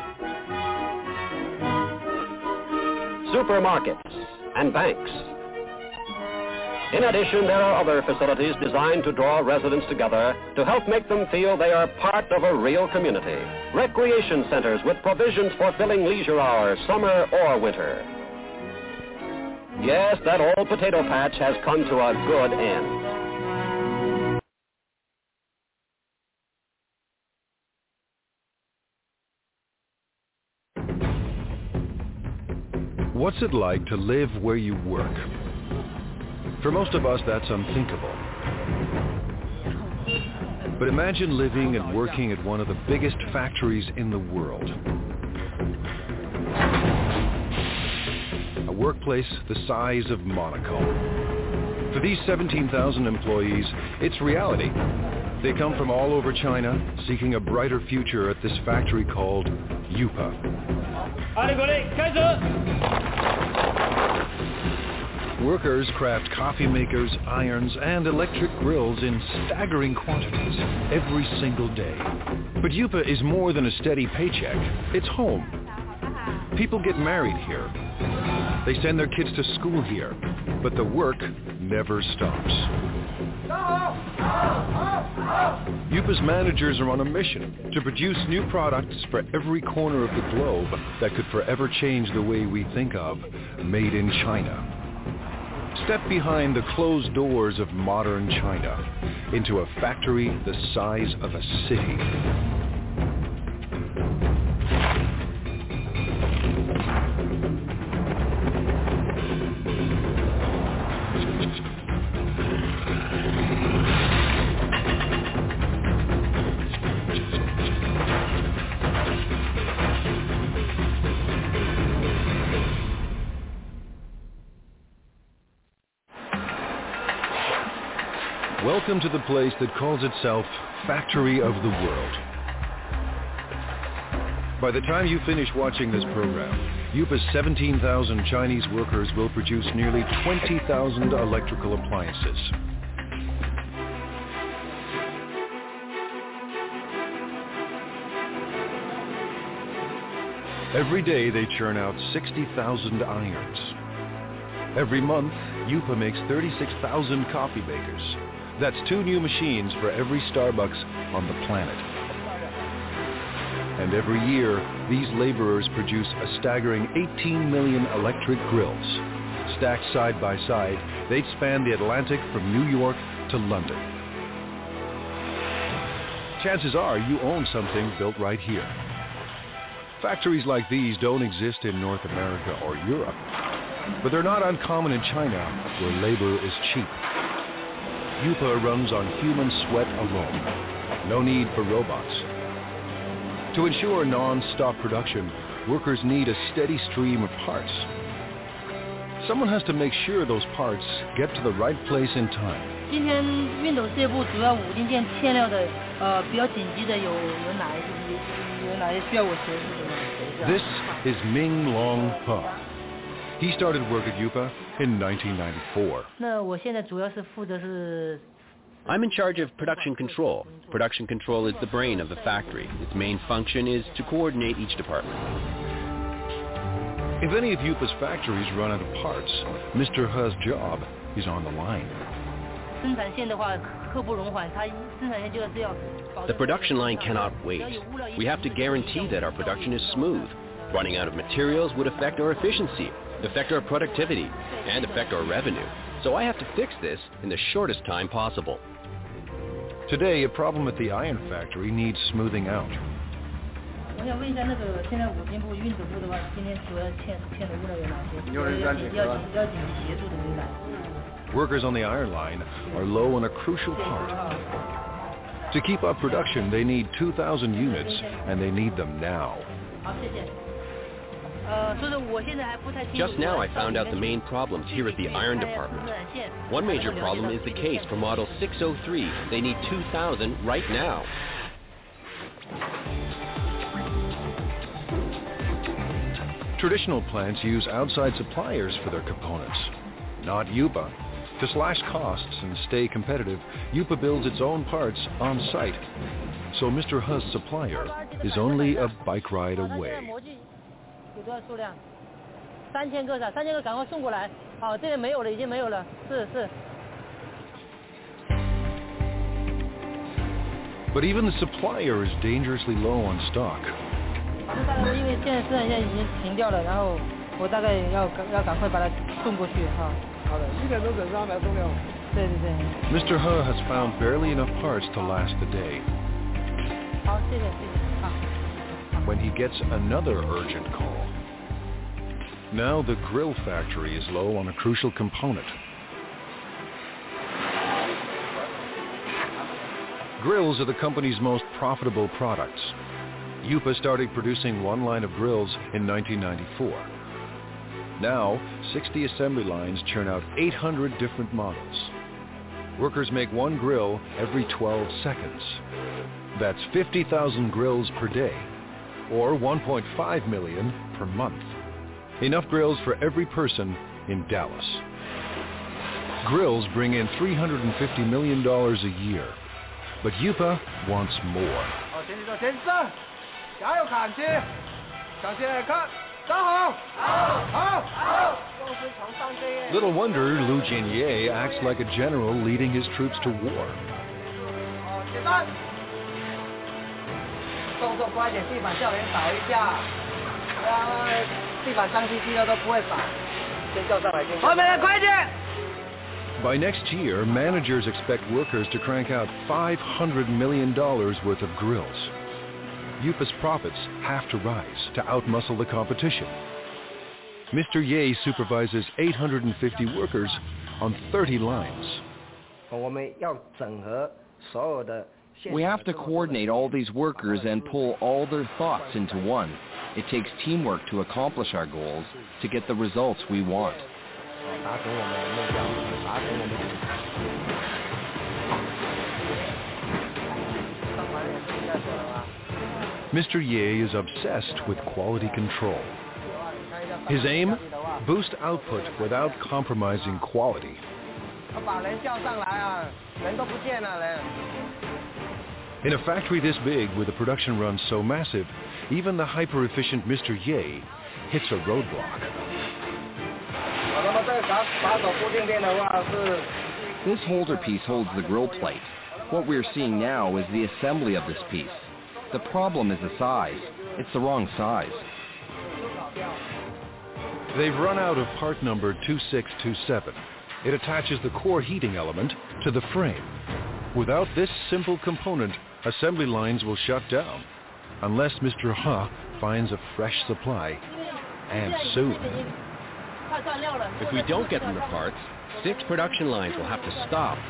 supermarkets, and banks. In addition, there are other facilities designed to draw residents together to help make them feel they are part of a real community. Recreation centers with provisions for filling leisure hours, summer or winter. Yes, that old potato patch has come to a good end. What's it like to live where you work? For most of us, that's unthinkable. But imagine living and working at one of the biggest factories in the world. A workplace the size of Monaco. For these 17,000 employees, it's reality. They come from all over China, seeking a brighter future at this factory called Yupa. Workers craft coffee makers, irons, and electric grills in staggering quantities every single day. But Yupa is more than a steady paycheck. It's home. People get married here. They send their kids to school here. But the work never stops. Yupa's managers are on a mission to produce new products for every corner of the globe that could forever change the way we think of made in China. Step behind the closed doors of modern China into a factory the size of a city. Welcome to the place that calls itself Factory of the World. By the time you finish watching this program, Yupa's 17,000 Chinese workers will produce nearly 20,000 electrical appliances. Every day they churn out 60,000 irons. Every month, Yupa makes 36,000 coffee makers. That's 2 new machines for every Starbucks on the planet. And every year, these laborers produce a staggering 18 million electric grills. Stacked side by side, they'd span the Atlantic from New York to London. Chances are you own something built right here. Factories like these don't exist in North America or Europe, but they're not uncommon in China, where labor is cheap. Yupa runs on human sweat alone. No need for robots. To ensure non-stop production, workers need a steady stream of parts. Someone has to make sure those parts get to the right place in time. 今天熨斗事业部主要5零件欠料的，比较紧急的有哪些需要我协助的吗？ This is Ming Long He. He started work at Yupa in 1994. 那我现在主要是负责是。 I'm in charge of production control. Production control is the brain of the factory. Its main function is to coordinate each department. If any of Yupa's factories run out of parts, Mr. He's job is on the line. The production line cannot wait. We have to guarantee that our production is smooth. Running out of materials would affect our efficiency, affect our productivity, and affect our revenue. So I have to fix this in the shortest time possible. Today, a problem at the iron factory needs smoothing out. Workers on the iron line are low on a crucial part. To keep up production, they need 2,000 units, and they need them now. Just now I found out the main problems here at the iron department. One major problem is the case for model 603. They need 2,000 right now. Traditional plants use outside suppliers for their components, not Yupa. To slash costs and stay competitive, Yupa builds its own parts on site. So Mr. He's supplier is only a bike ride away. 有多少数量？3000个是，3000个赶快送过来。好，这里没有了，已经没有了。是。 But even the supplier is dangerously low on stock. 因为现在已经停掉了，然后我大概要赶快把它送过去哈。好的，1点钟整上来送掉。对。 Mr. He has found barely enough parts to last the day. 好，谢谢。好。 When he gets another urgent call. Now the grill factory is low on a crucial component. Grills are the company's most profitable products. Yupa started producing one line of grills in 1994. Now, 60 assembly lines churn out 800 different models. Workers make one grill every 12 seconds. That's 50,000 grills per day, or 1.5 million per month. Enough grills for every person in Dallas. Grills bring in $350 million a year, but Yupa wants more. Little wonder Lu Jianye acts like a general leading his troops to war. By next year, managers expect workers to crank out $500 million worth of grills. Yupa's profits have to rise to outmuscle the competition. Mr. Ye supervises 850 workers on 30 lines. We have to coordinate all these workers and pull all their thoughts into one. It takes teamwork to accomplish our goals, to get the results we want. Mr. Ye is obsessed with quality control. His aim? Boost output without compromising quality. In a factory this big, with a production run so massive, even the hyper-efficient Mr. Ye hits a roadblock. This holder piece holds the grill plate. What we're seeing now is the assembly of this piece. The problem is the size. It's the wrong size. They've run out of part number 2627. It attaches the core heating element to the frame. Without this simple component, assembly lines will shut down, unless Mr. Ha finds a fresh supply, and soon. If we don't get them the parts, 6 production lines will have to stop.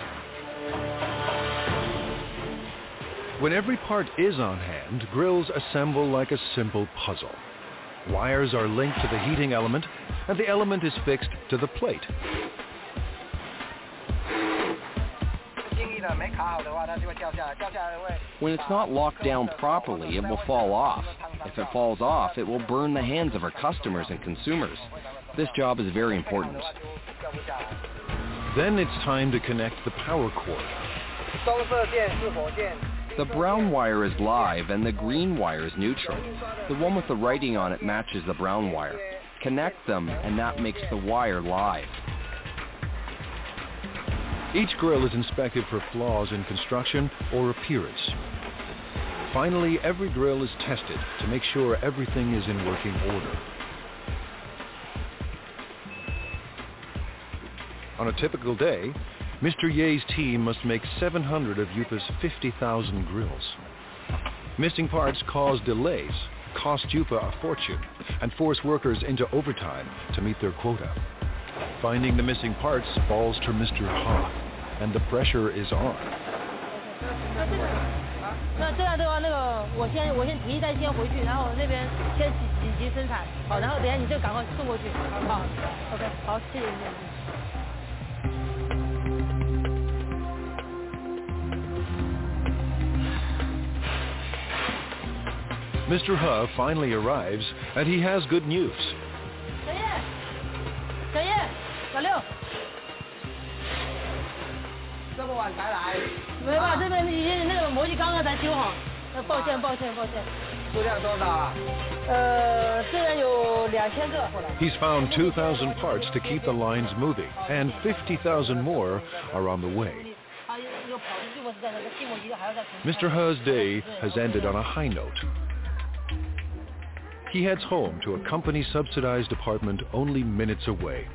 When every part is on hand, grills assemble like a simple puzzle. Wires are linked to the heating element, and the element is fixed to the plate. When it's not locked down properly, it will fall off. If it falls off, it will burn the hands of our customers and consumers. This job is very important. Then it's time to connect the power cord. The brown wire is live and the green wire is neutral. The one with the writing on it matches the brown wire. Connect them and that makes the wire live. Each grill is inspected for flaws in construction or appearance. Finally, every grill is tested to make sure everything is in working order. On a typical day, Mr. Ye's team must make 700 of Yupa's 50,000 grills. Missing parts cause delays, cost Yupa a fortune, and force workers into overtime to meet their quota. Finding the missing parts falls to Mr. Ha, and the pressure is on. 那这样的话，我先提一袋先回去，然后那边先紧急生产，好，然后等下你就赶快送过去，好 ，OK， 好，谢谢。 Mr. Ha finally arrives, and he has good news. 小叶，小六，这么晚才来？没办法，这边已经那个模具刚刚才修好，抱歉。数量多少啊？这边有2000个。 He's found 2,000 parts to keep the lines moving, and 50,000 more are on the way. Mr. Ha's day has ended on a high note. He heads home to a company-subsidized apartment only minutes away.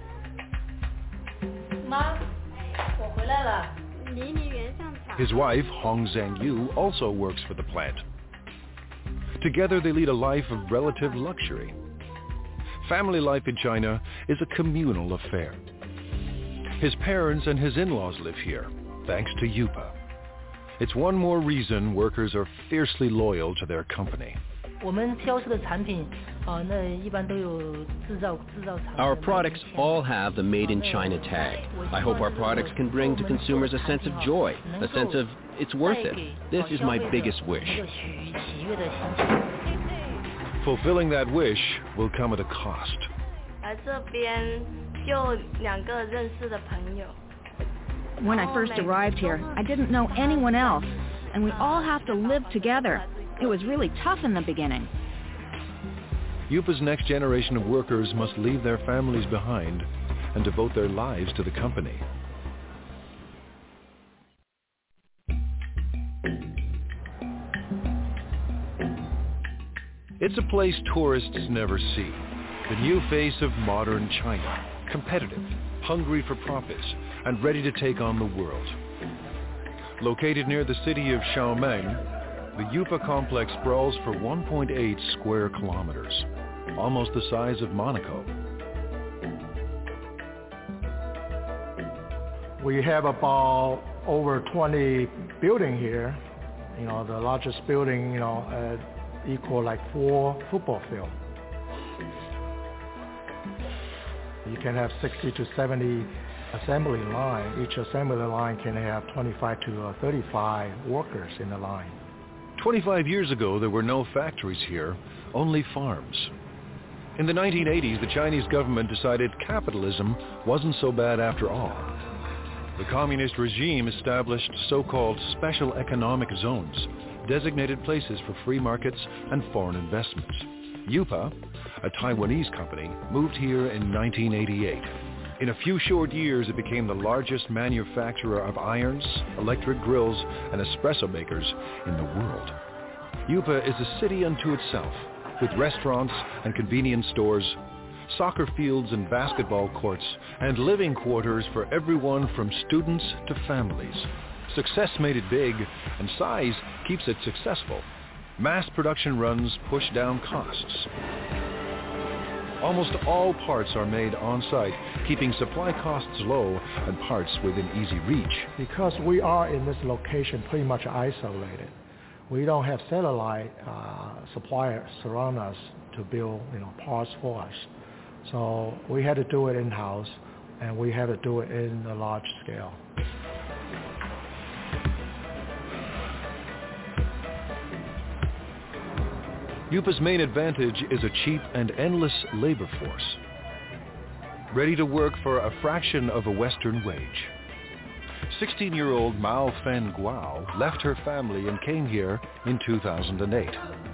妈，我回来了。 His wife, Hong Zhangyu, also works for the plant. Together they lead a life of relative luxury. Family life in China is a communal affair. His parents and his in-laws live here, thanks to Yupa. It's one more reason workers are fiercely loyal to their company. Our products all have the Made in China tag. I hope our products can bring to consumers a sense of joy, a sense of it's worth it. This is my biggest wish. Fulfilling that wish will come at a cost. When I first arrived here, I didn't know anyone else, and we all have to live together. It was really tough in the beginning. Yupa's next generation of workers must leave their families behind and devote their lives to the company. It's a place tourists never see. The new face of modern China, competitive, hungry for profits, and ready to take on the world. Located near the city of Xiaomeng, the Yupa complex sprawls for 1.8 square kilometers, almost the size of Monaco. We have about over 20 buildings here. You know, the largest building, equal like 4 football fields. You can have 60 to 70 assembly line. Each assembly line can have 25 to 35 workers in the line. 25 years ago, there were no factories here, only farms. In the 1980s, the Chinese government decided capitalism wasn't so bad after all. The communist regime established so-called special economic zones, designated places for free markets and foreign investments. Yupa, a Taiwanese company, moved here in 1988. In a few short years, it became the largest manufacturer of irons, electric grills, and espresso makers in the world. Yupa is a city unto itself, with restaurants and convenience stores, soccer fields and basketball courts, and living quarters for everyone from students to families. Success made it big, and size keeps it successful. Mass production runs push down costs. Almost all parts are made on-site, keeping supply costs low and parts within easy reach. Because we are in this location pretty much isolated, we don't have satellite suppliers surround us to build parts for us. So we had to do it in-house, and we had to do it in a large scale. Yupa's main advantage is a cheap and endless labor force, ready to work for a fraction of a Western wage. 16-year-old Mao Fen Guo left her family and came here in 2008.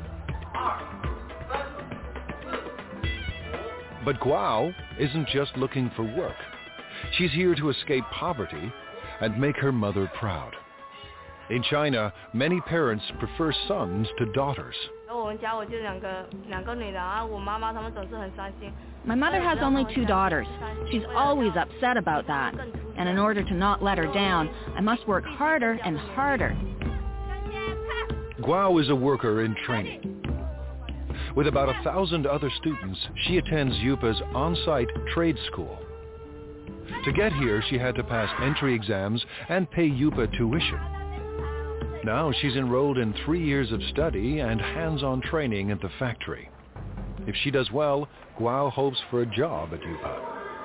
But Guo isn't just looking for work. She's here to escape poverty and make her mother proud. In China, many parents prefer sons to daughters. My mother has only 2 daughters. She's always upset about that. And in order to not let her down, I must work harder and harder. Guo is a worker in training. With about 1,000 other students, she attends Yupa's on-site trade school. To get here, she had to pass entry exams and pay Yupa tuition. Now she's enrolled in 3 years of study and hands-on training at the factory. If she does well, Guo hopes for a job at Yupa.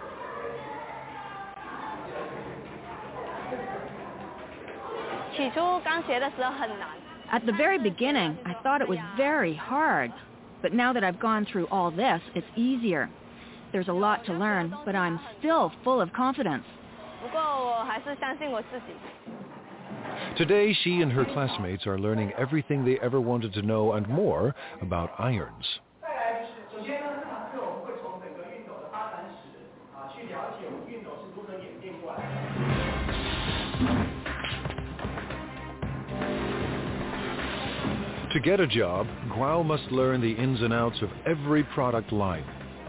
At the very beginning, I thought it was very hard. But now that I've gone through all this, it's easier. There's a lot to learn, but I'm still full of confidence. Today, she and her classmates are learning everything they ever wanted to know and more about irons. To get a job, Guo must learn the ins and outs of every product line.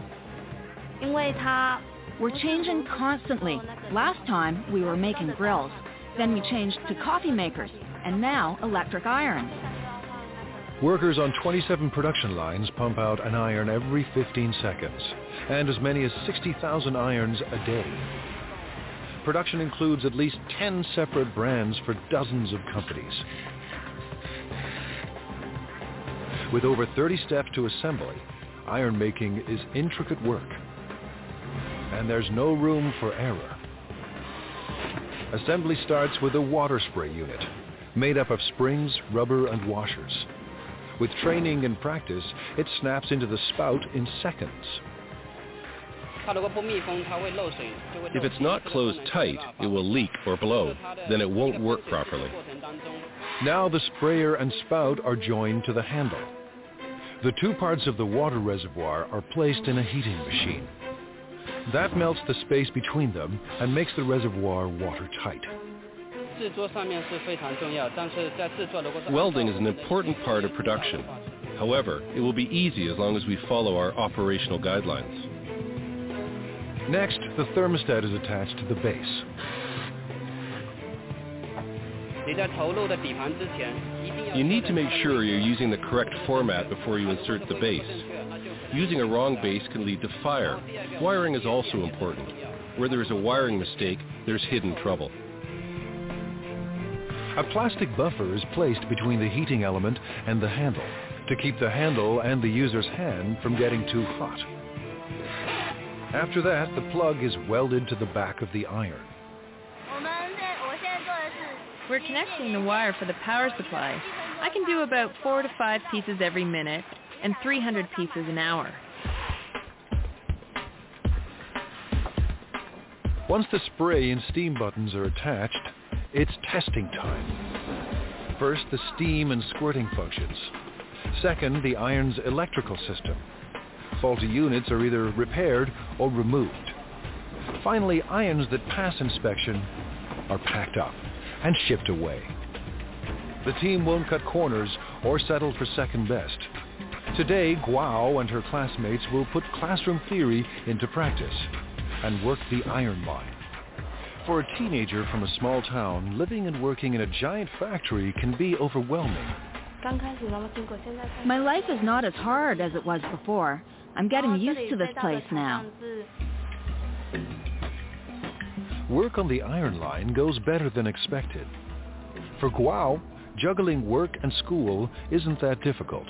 We're changing constantly. Last time, we were making grills. Then we changed to coffee makers, and now electric irons. Workers on 27 production lines pump out an iron every 15 seconds, and as many as 60,000 irons a day. Production includes at least 10 separate brands for dozens of companies. With over 30 steps to assembly, iron making is intricate work. And there's no room for error. Assembly starts with a water spray unit, made up of springs, rubber, and washers. With training and practice, it snaps into the spout in seconds. If it's not closed tight, it will leak or blow. Then it won't work properly. Now the sprayer and spout are joined to the handle. The two parts of the water reservoir are placed in a heating machine. That melts the space between them and makes the reservoir watertight. Welding is an important part of production. However, it will be easy as long as we follow our operational guidelines. Next, the thermostat is attached to the base. You need to make sure you're using the correct format before you insert the base. Using a wrong base can lead to fire. Wiring is also important. Where there is a wiring mistake, there's hidden trouble. A plastic buffer is placed between the heating element and the handle to keep the handle and the user's hand from getting too hot. After that, the plug is welded to the back of the iron. We're connecting the wire for the power supply. I can do about 4 to 5 pieces every minute and 300 pieces an hour. Once the spray and steam buttons are attached, it's testing time. First, the steam and squirting functions. Second, the iron's electrical system. Faulty units are either repaired or removed. Finally, irons that pass inspection are packed up and shipped away. The team won't cut corners or settle for second best. Today, Guo and her classmates will put classroom theory into practice and work the iron line. For a teenager from a small town, living and working in a giant factory can be overwhelming. My life is not as hard as it was before. I'm getting used to this place now. Work on the iron line goes better than expected. For Guo, juggling work and school isn't that difficult.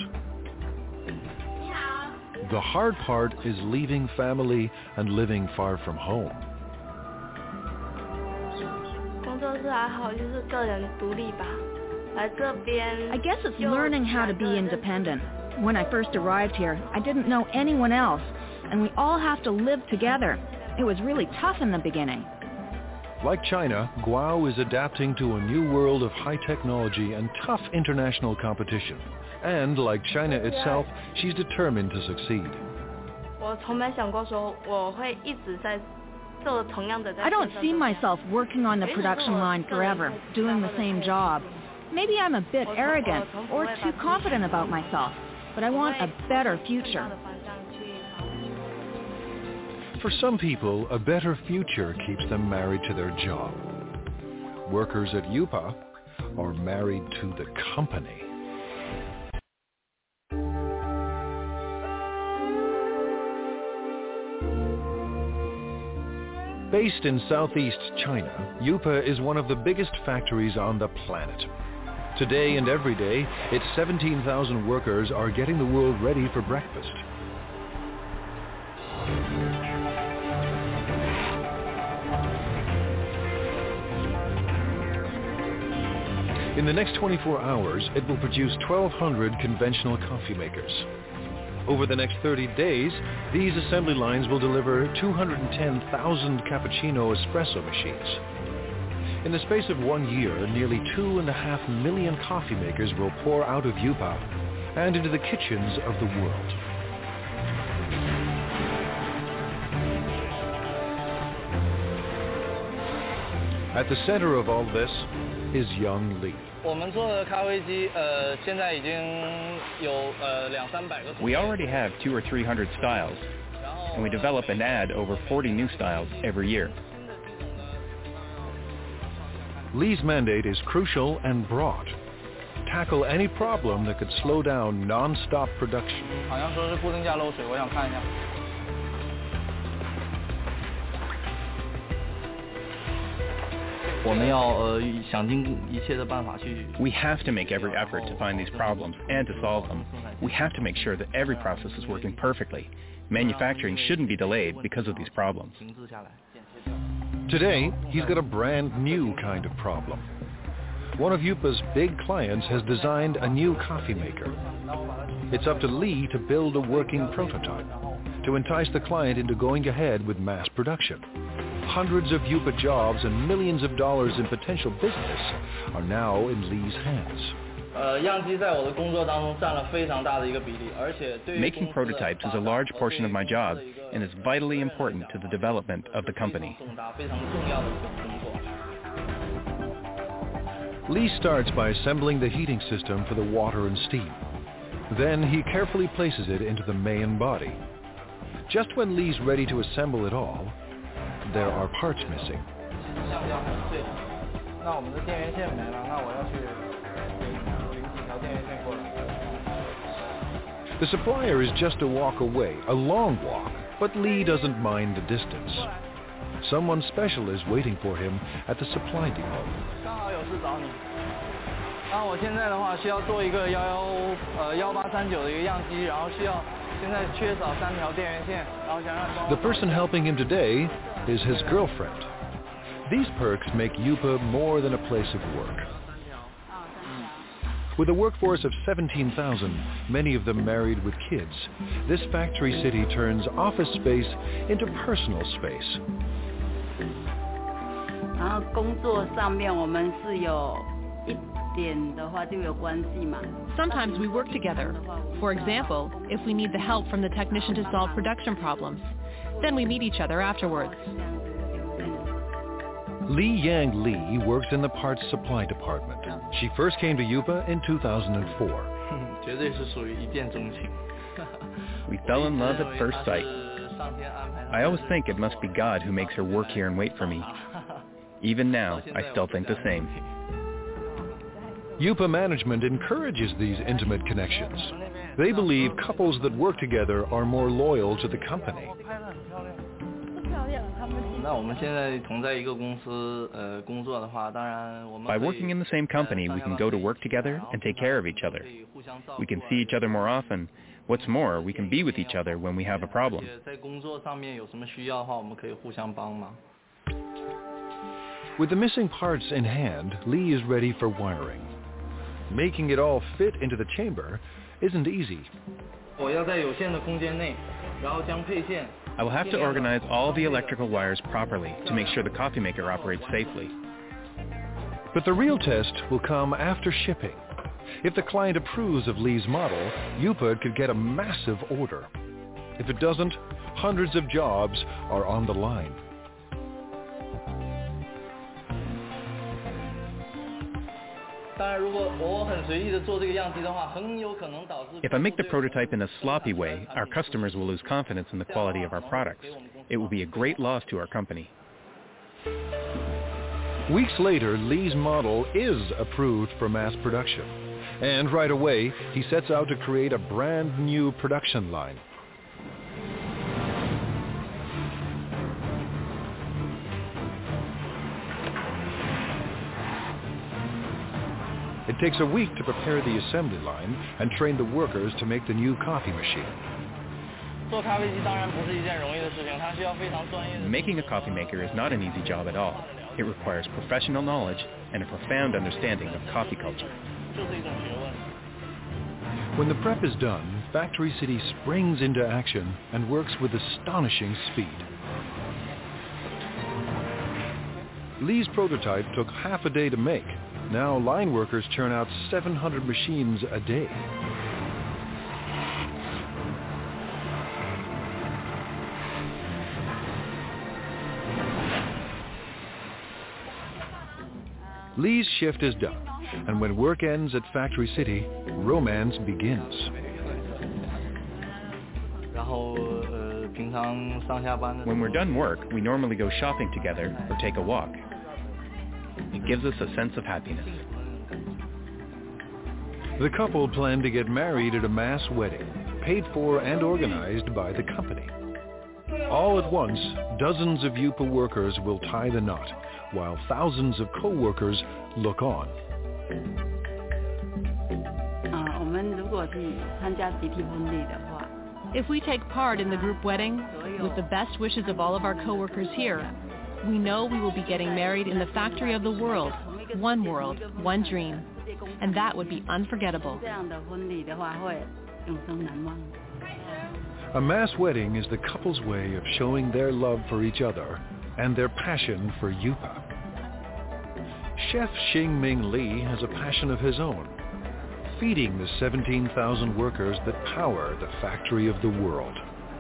The hard part is leaving family and living far from home. I guess it's learning how to be independent. When I first arrived here, I didn't know anyone else, and we all have to live together. It was really tough in the beginning. Like China, Guo is adapting to a new world of high technology and tough international competition. And like China itself, she's determined to succeed. I don't see myself working on the production line forever, doing the same job. Maybe I'm a bit arrogant or too confident about myself, but I want a better future. For some people, a better future keeps them married to their job. Workers at UPA are married to the company. Based in southeast China, UPA is one of the biggest factories on the planet. Today and every day, its 17,000 workers are getting the world ready for breakfast. In the next 24 hours, it will produce 1,200 conventional coffee makers. Over the next 30 days, these assembly lines will deliver 210,000 cappuccino espresso machines. In the space of 1 year, nearly 2.5 million coffee makers will pour out of UPA and into the kitchens of the world. At the center of all this is Young Li. We already have 200 or 300 styles, and we develop and add over 40 new styles every year. Li's mandate is crucial and broad. Tackle any problem that could slow down non-stop production. We have to make every effort to find these problems and to solve them. We have to make sure that every process is working perfectly. Manufacturing shouldn't be delayed because of these problems. Today, he's got a brand new kind of problem. One of Yupa's big clients has designed a new coffee maker. It's up to Lee to build a working prototype to entice the client into going ahead with mass production. Hundreds of Yupa jobs and millions of dollars in potential business are now in Lee's hands. Making prototypes is a large portion of my job and is vitally important to the development of the company. Lee starts by assembling the heating system for the water and steam. Then he carefully places it into the main body. Just when Lee's ready to assemble it all, there are parts missing. The supplier is just a walk away, a long walk, but Lee doesn't mind the distance. Someone special is waiting for him at the supply depot. The person helping him today is his girlfriend. These perks make Yupa more than a place of work. With a workforce of 17,000, many of them married with kids, this factory city turns office space into personal space. Sometimes we work together. For example, if we need the help from the technician to solve production problems, then we meet each other afterwards. Li Yang Lee works in the parts supply department. She first came to Yupa in 2004. We fell in love at first sight. I always think it must be God who makes her work here and wait for me. Even now, I still think the same. Yupa management encourages these intimate connections. They believe couples that work together are more loyal to the company. By working in the same company, we can go to work together and take care of each other. We can see each other more often. What's more, we can be with each other when we have a problem. With the missing parts in hand, Lee is ready for wiring. Making it all fit into the chamber isn't easy. I will have to organize all the electrical wires properly to make sure the coffee maker operates safely. But the real test will come after shipping. If the client approves of Lee's model, Yupa could get a massive order. If it doesn't, hundreds of jobs are on the line. If I make the prototype in a sloppy way, our customers will lose confidence in the quality of our products. It will be a great loss to our company. Weeks later, Lee's model is approved for mass production. And right away, he sets out to create a brand new production line. It takes a week to prepare the assembly line and train the workers to make the new coffee machine. Making a coffee maker is not an easy job at all. It requires professional knowledge and a profound understanding of coffee culture. When the prep is done, Factory City springs into action and works with astonishing speed. Lee's prototype took half a day to make. Now line workers churn out 700 machines a day. Lee's shift is done, and when work ends at Factory City, romance begins. When we're done work, we normally go shopping together or take a walk. It gives us a sense of happiness. The couple plan to get married at a mass wedding, paid for and organized by the company. All at once, dozens of Yupa workers will tie the knot, while thousands of co-workers look on. If we take part in the group wedding, with the best wishes of all of our co-workers here, we know we will be getting married in the factory of the world, one dream. And that would be unforgettable. A mass wedding is the couple's way of showing their love for each other and their passion for Yupa. Chef Xingming Li has a passion of his own, feeding the 17,000 workers that power the factory of the world.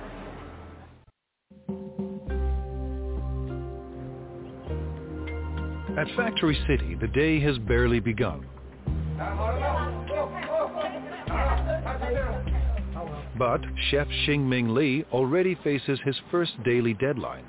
At Factory City, the day has barely begun. But Chef Xingming Li already faces his first daily deadline.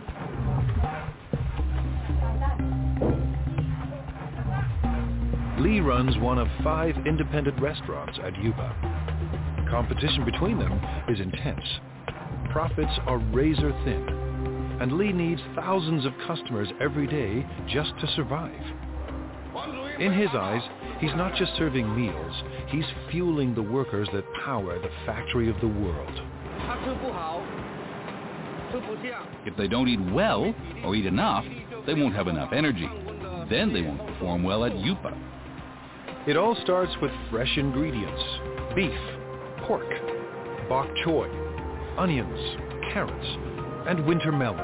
Li runs one of 5 independent restaurants at Yupa. Competition between them is intense. Profits are razor thin, and Li needs thousands of customers every day just to survive. In his eyes, he's not just serving meals, he's fueling the workers that power the factory of the world. If they don't eat well or eat enough, they won't have enough energy. Then they won't perform well at Yupa. It all starts with fresh ingredients: beef, pork, bok choy, onions, carrots, and winter melon.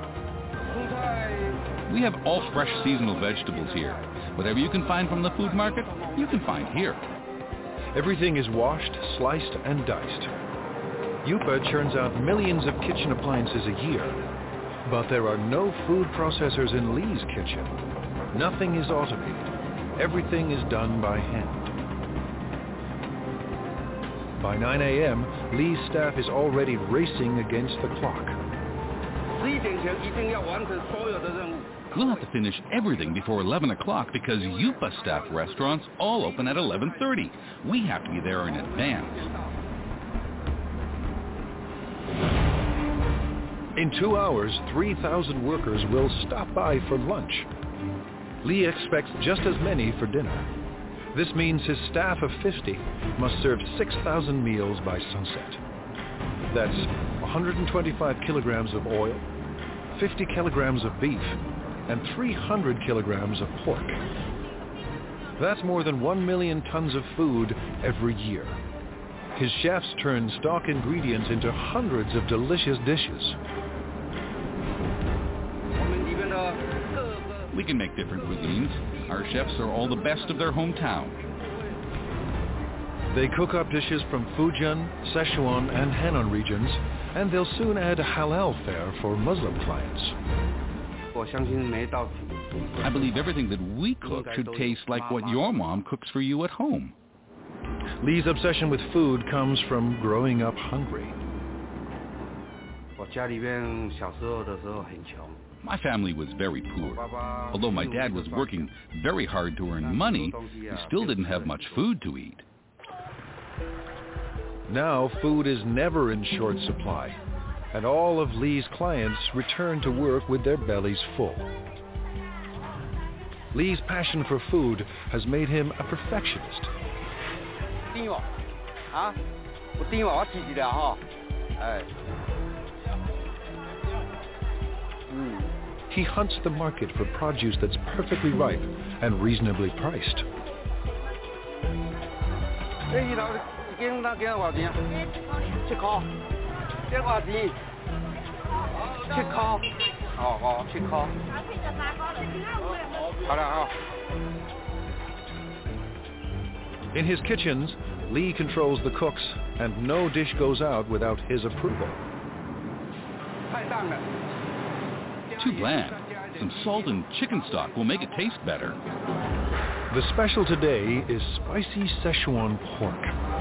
We have all fresh seasonal vegetables here. Whatever you can find from the food market, you can find here. Everything is washed, sliced, and diced. Yupa churns out millions of kitchen appliances a year, but there are no food processors in Li's kitchen. Nothing is automated. Everything is done by hand. By 9 a.m., Li's staff is already racing against the clock. We'll have to finish everything before 11 o'clock because Yupa staff restaurants all open at 11:30. We have to be there in advance. In 2 hours, 3,000 workers will stop by for lunch. Li expects just as many for dinner. This means his staff of 50 must serve 6,000 meals by sunset. That's 125 kilograms of oil, 50 kilograms of beef, and 300 kilograms of pork. That's more than 1 million tons of food every year. His chefs turn stock ingredients into hundreds of delicious dishes. We can make different cuisines. Our chefs are all the best of their hometown. They cook up dishes from Fujian, Sichuan, and Henan regions, and they'll soon add halal fare for Muslim clients. I believe everything that we cook should taste like what your mom cooks for you at home. Li's obsession with food comes from growing up hungry. My family was very poor. Although my dad was working very hard to earn money, we still didn't have much food to eat. Now food is never in short supply, and all of Li's clients return to work with their bellies full. Li's passion for food has made him a perfectionist. He hunts the market for produce that's perfectly ripe and reasonably priced. In his kitchens, Li controls the cooks, and no dish goes out without his approval. Too bland. Some salt and chicken stock will make it taste better. The special today is spicy Sichuan pork.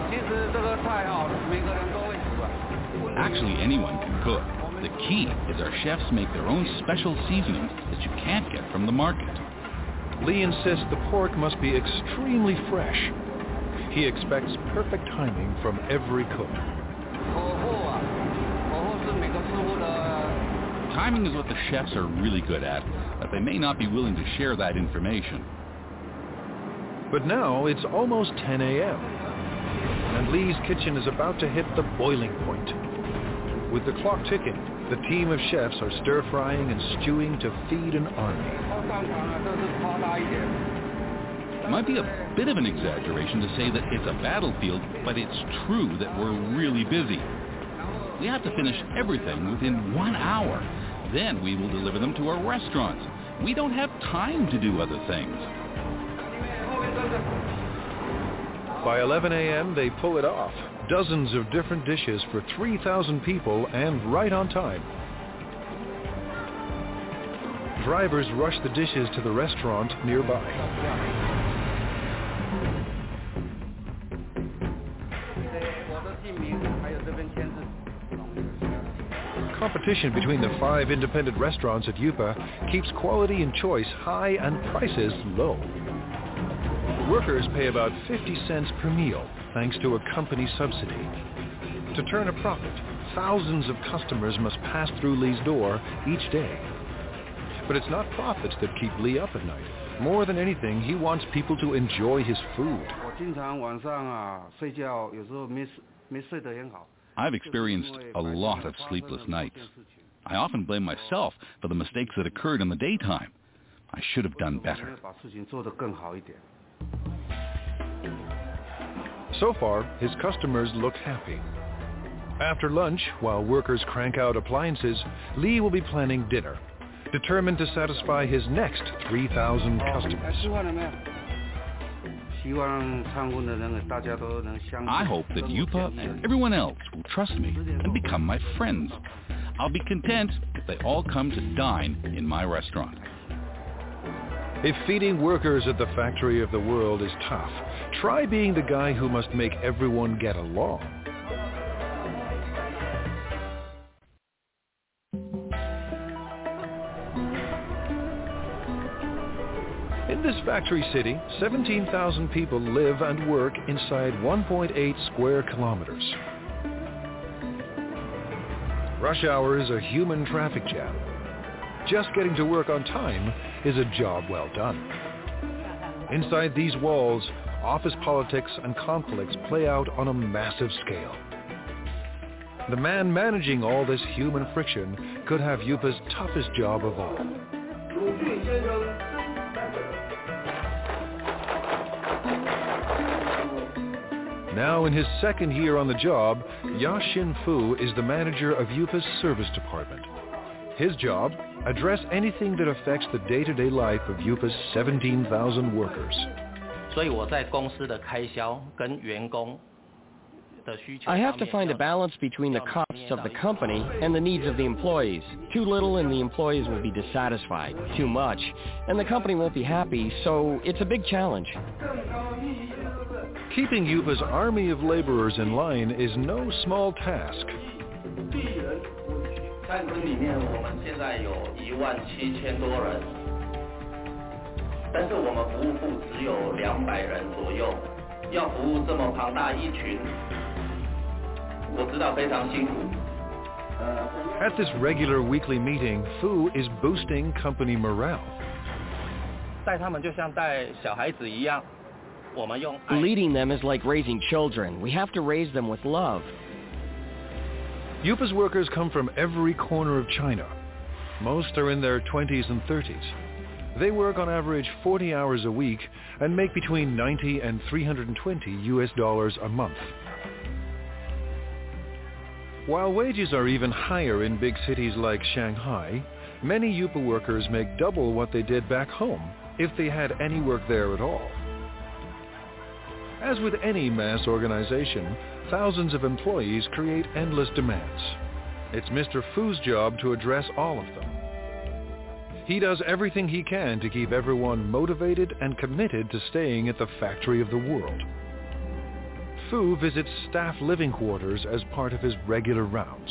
Actually, anyone can cook. The key is our chefs make their own special seasonings that you can't get from the market. Li insists the pork must be extremely fresh. He expects perfect timing from every cook. Timing is what the chefs are really good at, but they may not be willing to share that information. But now it's almost 10 a.m. and Lee's kitchen is about to hit the boiling point. With the clock ticking, the team of chefs are stir-frying and stewing to feed an army. It might be a bit of an exaggeration to say that it's a battlefield, but it's true that we're really busy. We have to finish everything within 1 hour. Then we will deliver them to our restaurants. We don't have time to do other things. By 11 a.m., they pull it off. Dozens of different dishes for 3,000 people and right on time. Drivers rush the dishes to the restaurant nearby. Competition between the 5 independent restaurants at Yupa keeps quality and choice high and prices low. Workers pay about 50 cents per meal thanks to a company subsidy. To turn a profit, thousands of customers must pass through Lee's door each day. But it's not profits that keep Lee up at night. More than anything, he wants people to enjoy his food. I've experienced a lot of sleepless nights. I often blame myself for the mistakes that occurred in the daytime. I should have done better. So far, his customers look happy. After lunch, while workers crank out appliances, Lee will be planning dinner, determined to satisfy his next 3,000 customers. I hope that Yupa and everyone else will trust me and become my friends. I'll be content if they all come to dine in my restaurant. If feeding workers at the factory of the world is tough, try being the guy who must make everyone get along. In this factory city, 17,000 people live and work inside 1.8 square kilometers. Rush hour is a human traffic jam. Just getting to work on time is a job well done. Inside these walls, office politics and conflicts play out on a massive scale. The man managing all this human friction could have Yupa's toughest job of all. Now in his second year on the job, Ya-Shin Fu is the manager of Yupa's service department. His job, address anything that affects the day-to-day life of Yupa's 17,000 workers. I have to find a balance between the costs of the company and the needs of the employees. Too little and the employees will be dissatisfied. Too much and the company won't be happy, so it's a big challenge. Keeping Yupa's army of laborers in line is no small task. At this regular weekly meeting, Fu is boosting company morale. Leading them is like raising children. We have to raise them with love. Yupa's workers come from every corner of China. Most are in their 20s and 30s. They work on average 40 hours a week and make between $90 and $320 a month. While wages are even higher in big cities like Shanghai, many Yupa workers make double what they did back home if they had any work there at all. As with any mass organization, thousands of employees create endless demands. It's Mr. Fu's job to address all of them. He does everything he can to keep everyone motivated and committed to staying at the factory of the world. Fu visits staff living quarters as part of his regular rounds.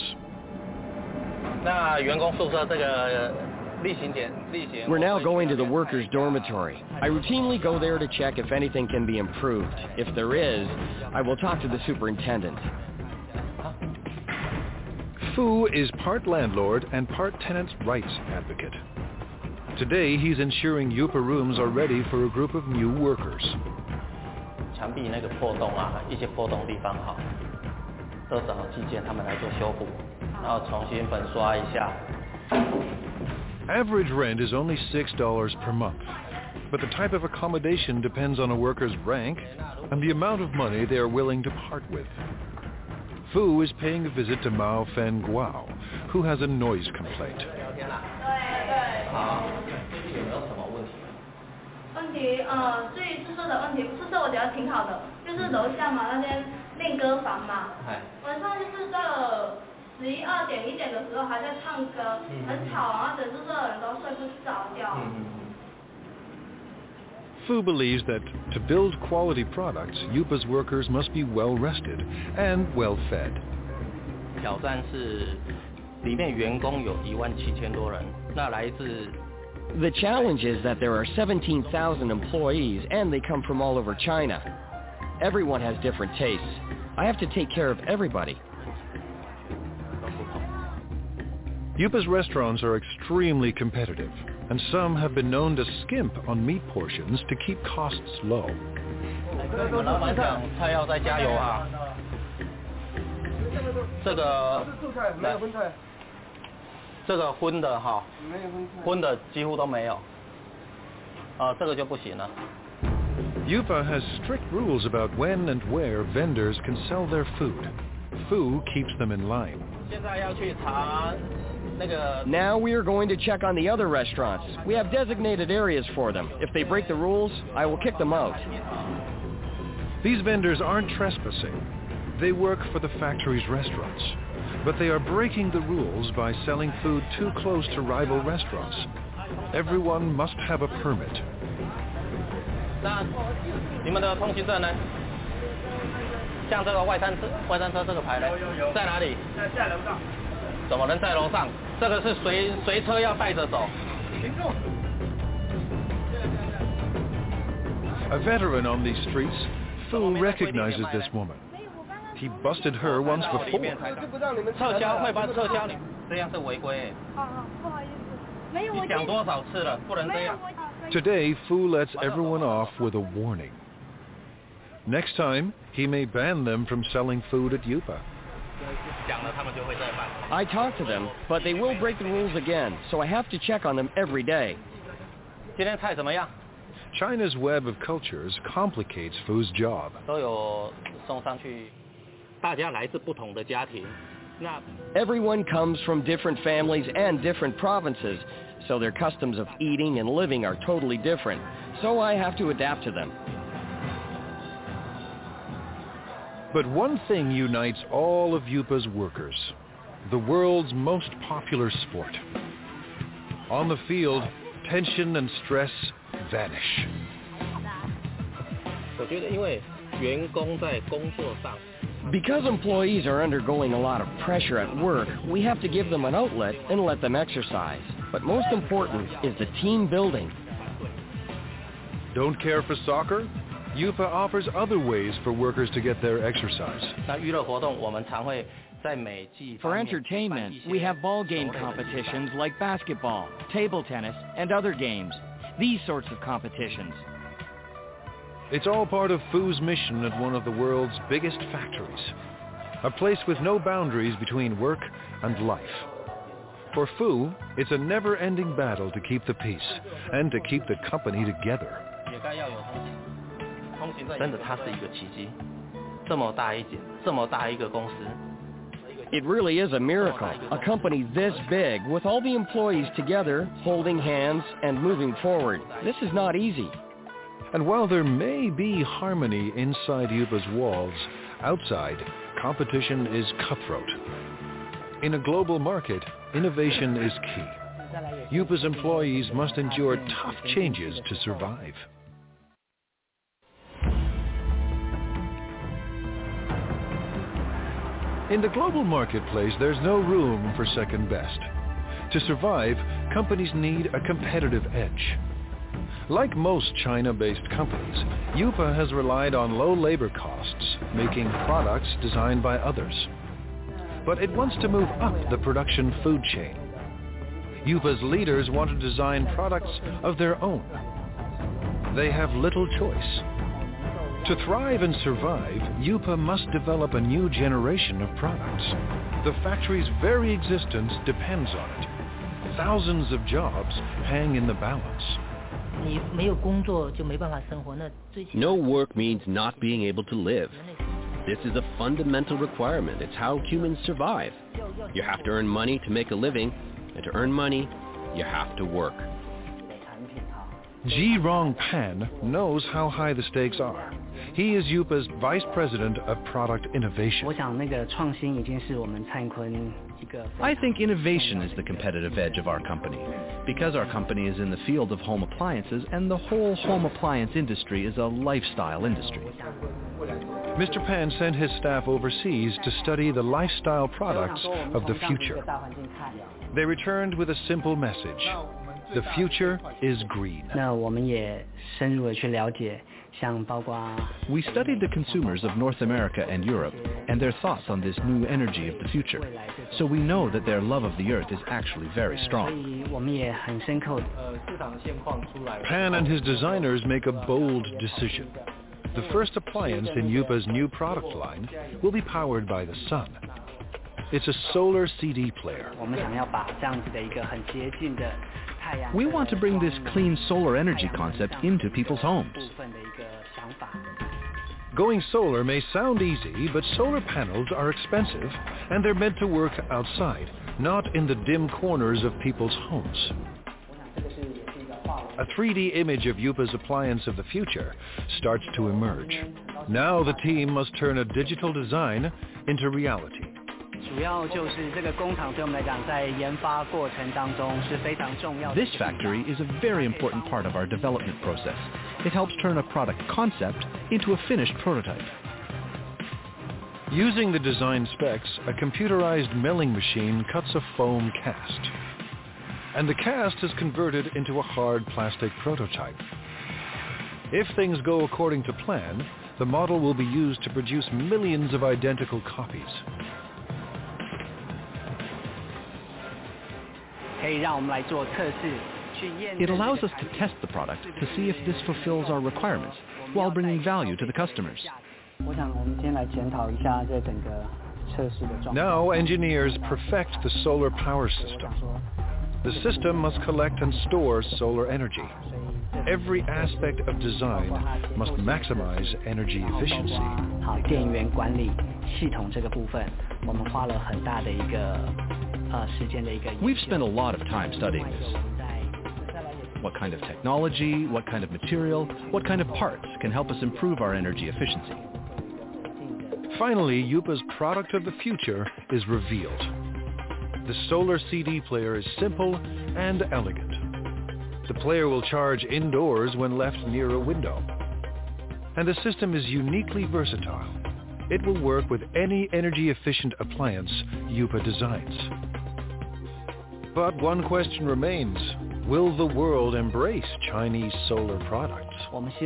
We're now going to the workers' dormitory. I routinely go there to check if anything can be improved. If there is, I will talk to the superintendent. Fu is part landlord and part tenant's rights advocate. Today, he's ensuring Yupa rooms are ready for a group of new workers. 墙壁那个破洞啊，一些破洞地方好，都找技建他们来做修补，然后重新粉刷一下。 Average rent is only $6 per month, but the type of accommodation depends on a worker's rank and the amount of money they are willing to part with. Fu is paying a visit to Mao Fen Guao, who has a noise complaint. 问题，至于宿舍的问题，宿舍我觉得挺好的，就是楼下嘛那边练歌房嘛，晚上就是到了11、2点、1点的时候还在唱歌，很吵，然后整宿舍的人都睡不着觉。 Fu believes that to build quality products, Yupa's workers must be well rested and well fed. 挑战是里面员工有17000多人，那来自 The challenge is that there are 17,000 employees and they come from all over China. Everyone has different tastes. I have to take care of everybody. Yupa's restaurants are extremely competitive, and some have been known to skimp on meat portions to keep costs low. 老板讲菜要再加油啊！这个这个荤的哈，荤的几乎都没有，这个就不行了。 Yupa has strict rules about when and where vendors can sell their food. Fu keeps them in line. 现在要去查那个。 Now we are going to check on the other restaurants. We have designated areas for them. If they break the rules, I will kick them out. These vendors aren't trespassing. They work for the factory's restaurants. But they are breaking the rules by selling food too close to rival restaurants. Everyone must have a permit. 那你们的通行证呢？像这个外餐车这个牌呢？在哪里？在楼上。怎么能在楼上？这个是随车要带着走。 A veteran on these streets, Fu recognizes this woman. He busted her once before. 撤销会帮撤销你，这样是违规。你讲多少次了，不能这样。 Today, Fu lets everyone off with a warning. Next time, he may ban them from selling food at Yupa. I talk to them, but they will break the rules again, so I have to check on them every day. 今天菜怎么样？ China's web of cultures complicates Fu's job. 都有送上去。 大家来自不同的家庭，那 Everyone comes from different families and different provinces, so their customs of eating and living are totally different. So I have to adapt to them. But one thing unites all of Yupa's workers: the world's most popular sport. On the field, tension and stress vanish. 我觉得，因为员工在工作上。 Because employees are undergoing a lot of pressure at work, we have to give them an outlet and let them exercise. But most important is the team building. Don't care for soccer? Yupa offers other ways for workers to get their exercise. 那娱乐活动我们常会在每季 For entertainment, we have ball game competitions like basketball, table tennis, and other games. These sorts of competitions. It's all part of Fu's mission at one of the world's biggest factories, a place with no boundaries between work and life. For Fu, it's a never-ending battle to keep the peace and to keep the company together. 真的，它是一个奇迹，这么大一个公司。 It really is a miracle, a company this big with all the employees together, holding hands and moving forward. This is not easy. And while there may be harmony inside Yupa's walls, outside, competition is cutthroat. In a global market, innovation is key. Yupa's employees must endure tough changes to survive. In the global marketplace, there's no room for second best. To survive, companies need a competitive edge. Like most China-based companies, Yupa has relied on low labor costs, making products designed by others. but it wants to move up the production food chain. Yupa's leaders want to design products of their own. They have little choice. To thrive and survive, Yupa must develop a new generation of products. The factory's very existence depends on it. Thousands of jobs hang in the balance. No work means not being able to live. This is a fundamental requirement. It's how humans survive. You have to earn money to make a living, and to earn money, you have to work. Ji Rongpan knows how high the stakes are. He is Yupa's Vice President of Product Innovation. I think innovation is the competitive edge of our company, because our company is in the field of home appliances, and the whole home appliance industry is a lifestyle industry. Mr. Pan sent his staff overseas to study the lifestyle products of the future. They returned with a simple message. The future is green. We studied the consumers of North America and Europe and their thoughts on this new energy of the future. So we know that their love of the earth is actually very strong. Pan and his designers make a bold decision. The first appliance in Yupa's new product line will be powered by the sun. It's a solar CD player. We want to bring this clean solar energy concept into people's homes. Going solar may sound easy, but solar panels are expensive, and they're meant to work outside, not in the dim corners of people's homes. A 3D image of Yupa's appliance of the future starts to emerge. Now the team must turn a digital design into reality. This factory is a very important part of our development process. It helps turn a product concept into a finished prototype. Using the design specs, a computerized milling machine cuts a foam cast. And the cast is converted into a hard plastic prototype. If things go according to plan, the model will be used to produce millions of identical copies. It allows us to test the product to see if this fulfills our requirements while bringing value to the customers. Now engineers perfect the solar power system. The system must collect and store solar energy. Every aspect of design must maximize energy efficiency. We've spent a lot of time studying this. What kind of technology, what kind of material, what kind of parts can help us improve our energy efficiency? Finally, Yupa's product of the future is revealed. The solar CD player is simple and elegant. The player will charge indoors when left near a window. And the system is uniquely versatile. It will work with any energy-efficient appliance Yupa designs. But one question remains. Will the world embrace Chinese solar products?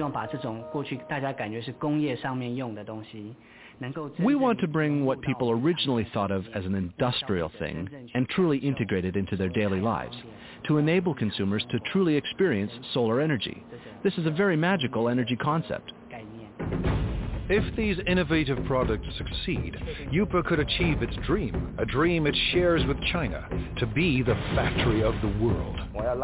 We want to bring what people originally thought of as an industrial thing and truly integrate it into their daily lives, to enable consumers to truly experience solar energy. This is a very magical energy concept. If these innovative products succeed, Yupa could achieve its dream, a dream it shares with China, to be the factory of the world.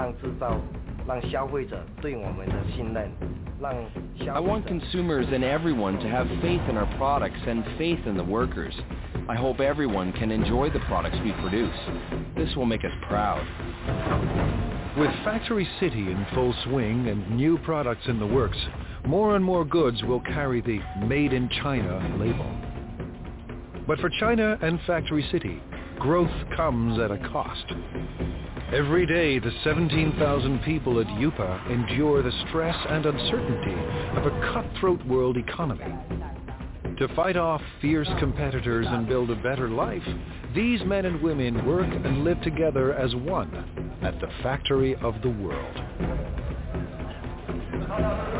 I want consumers and everyone to have faith in our products and faith in the workers. I hope everyone can enjoy the products we produce. This will make us proud. With Factory City in full swing and new products in the works, more and more goods will carry the Made in China label. But for China and Factory City, growth comes at a cost. Every day, the 17,000 people at Yupa endure the stress and uncertainty of a cutthroat world economy. To fight off fierce competitors and build a better life, these men and women work and live together as one at the factory of the world.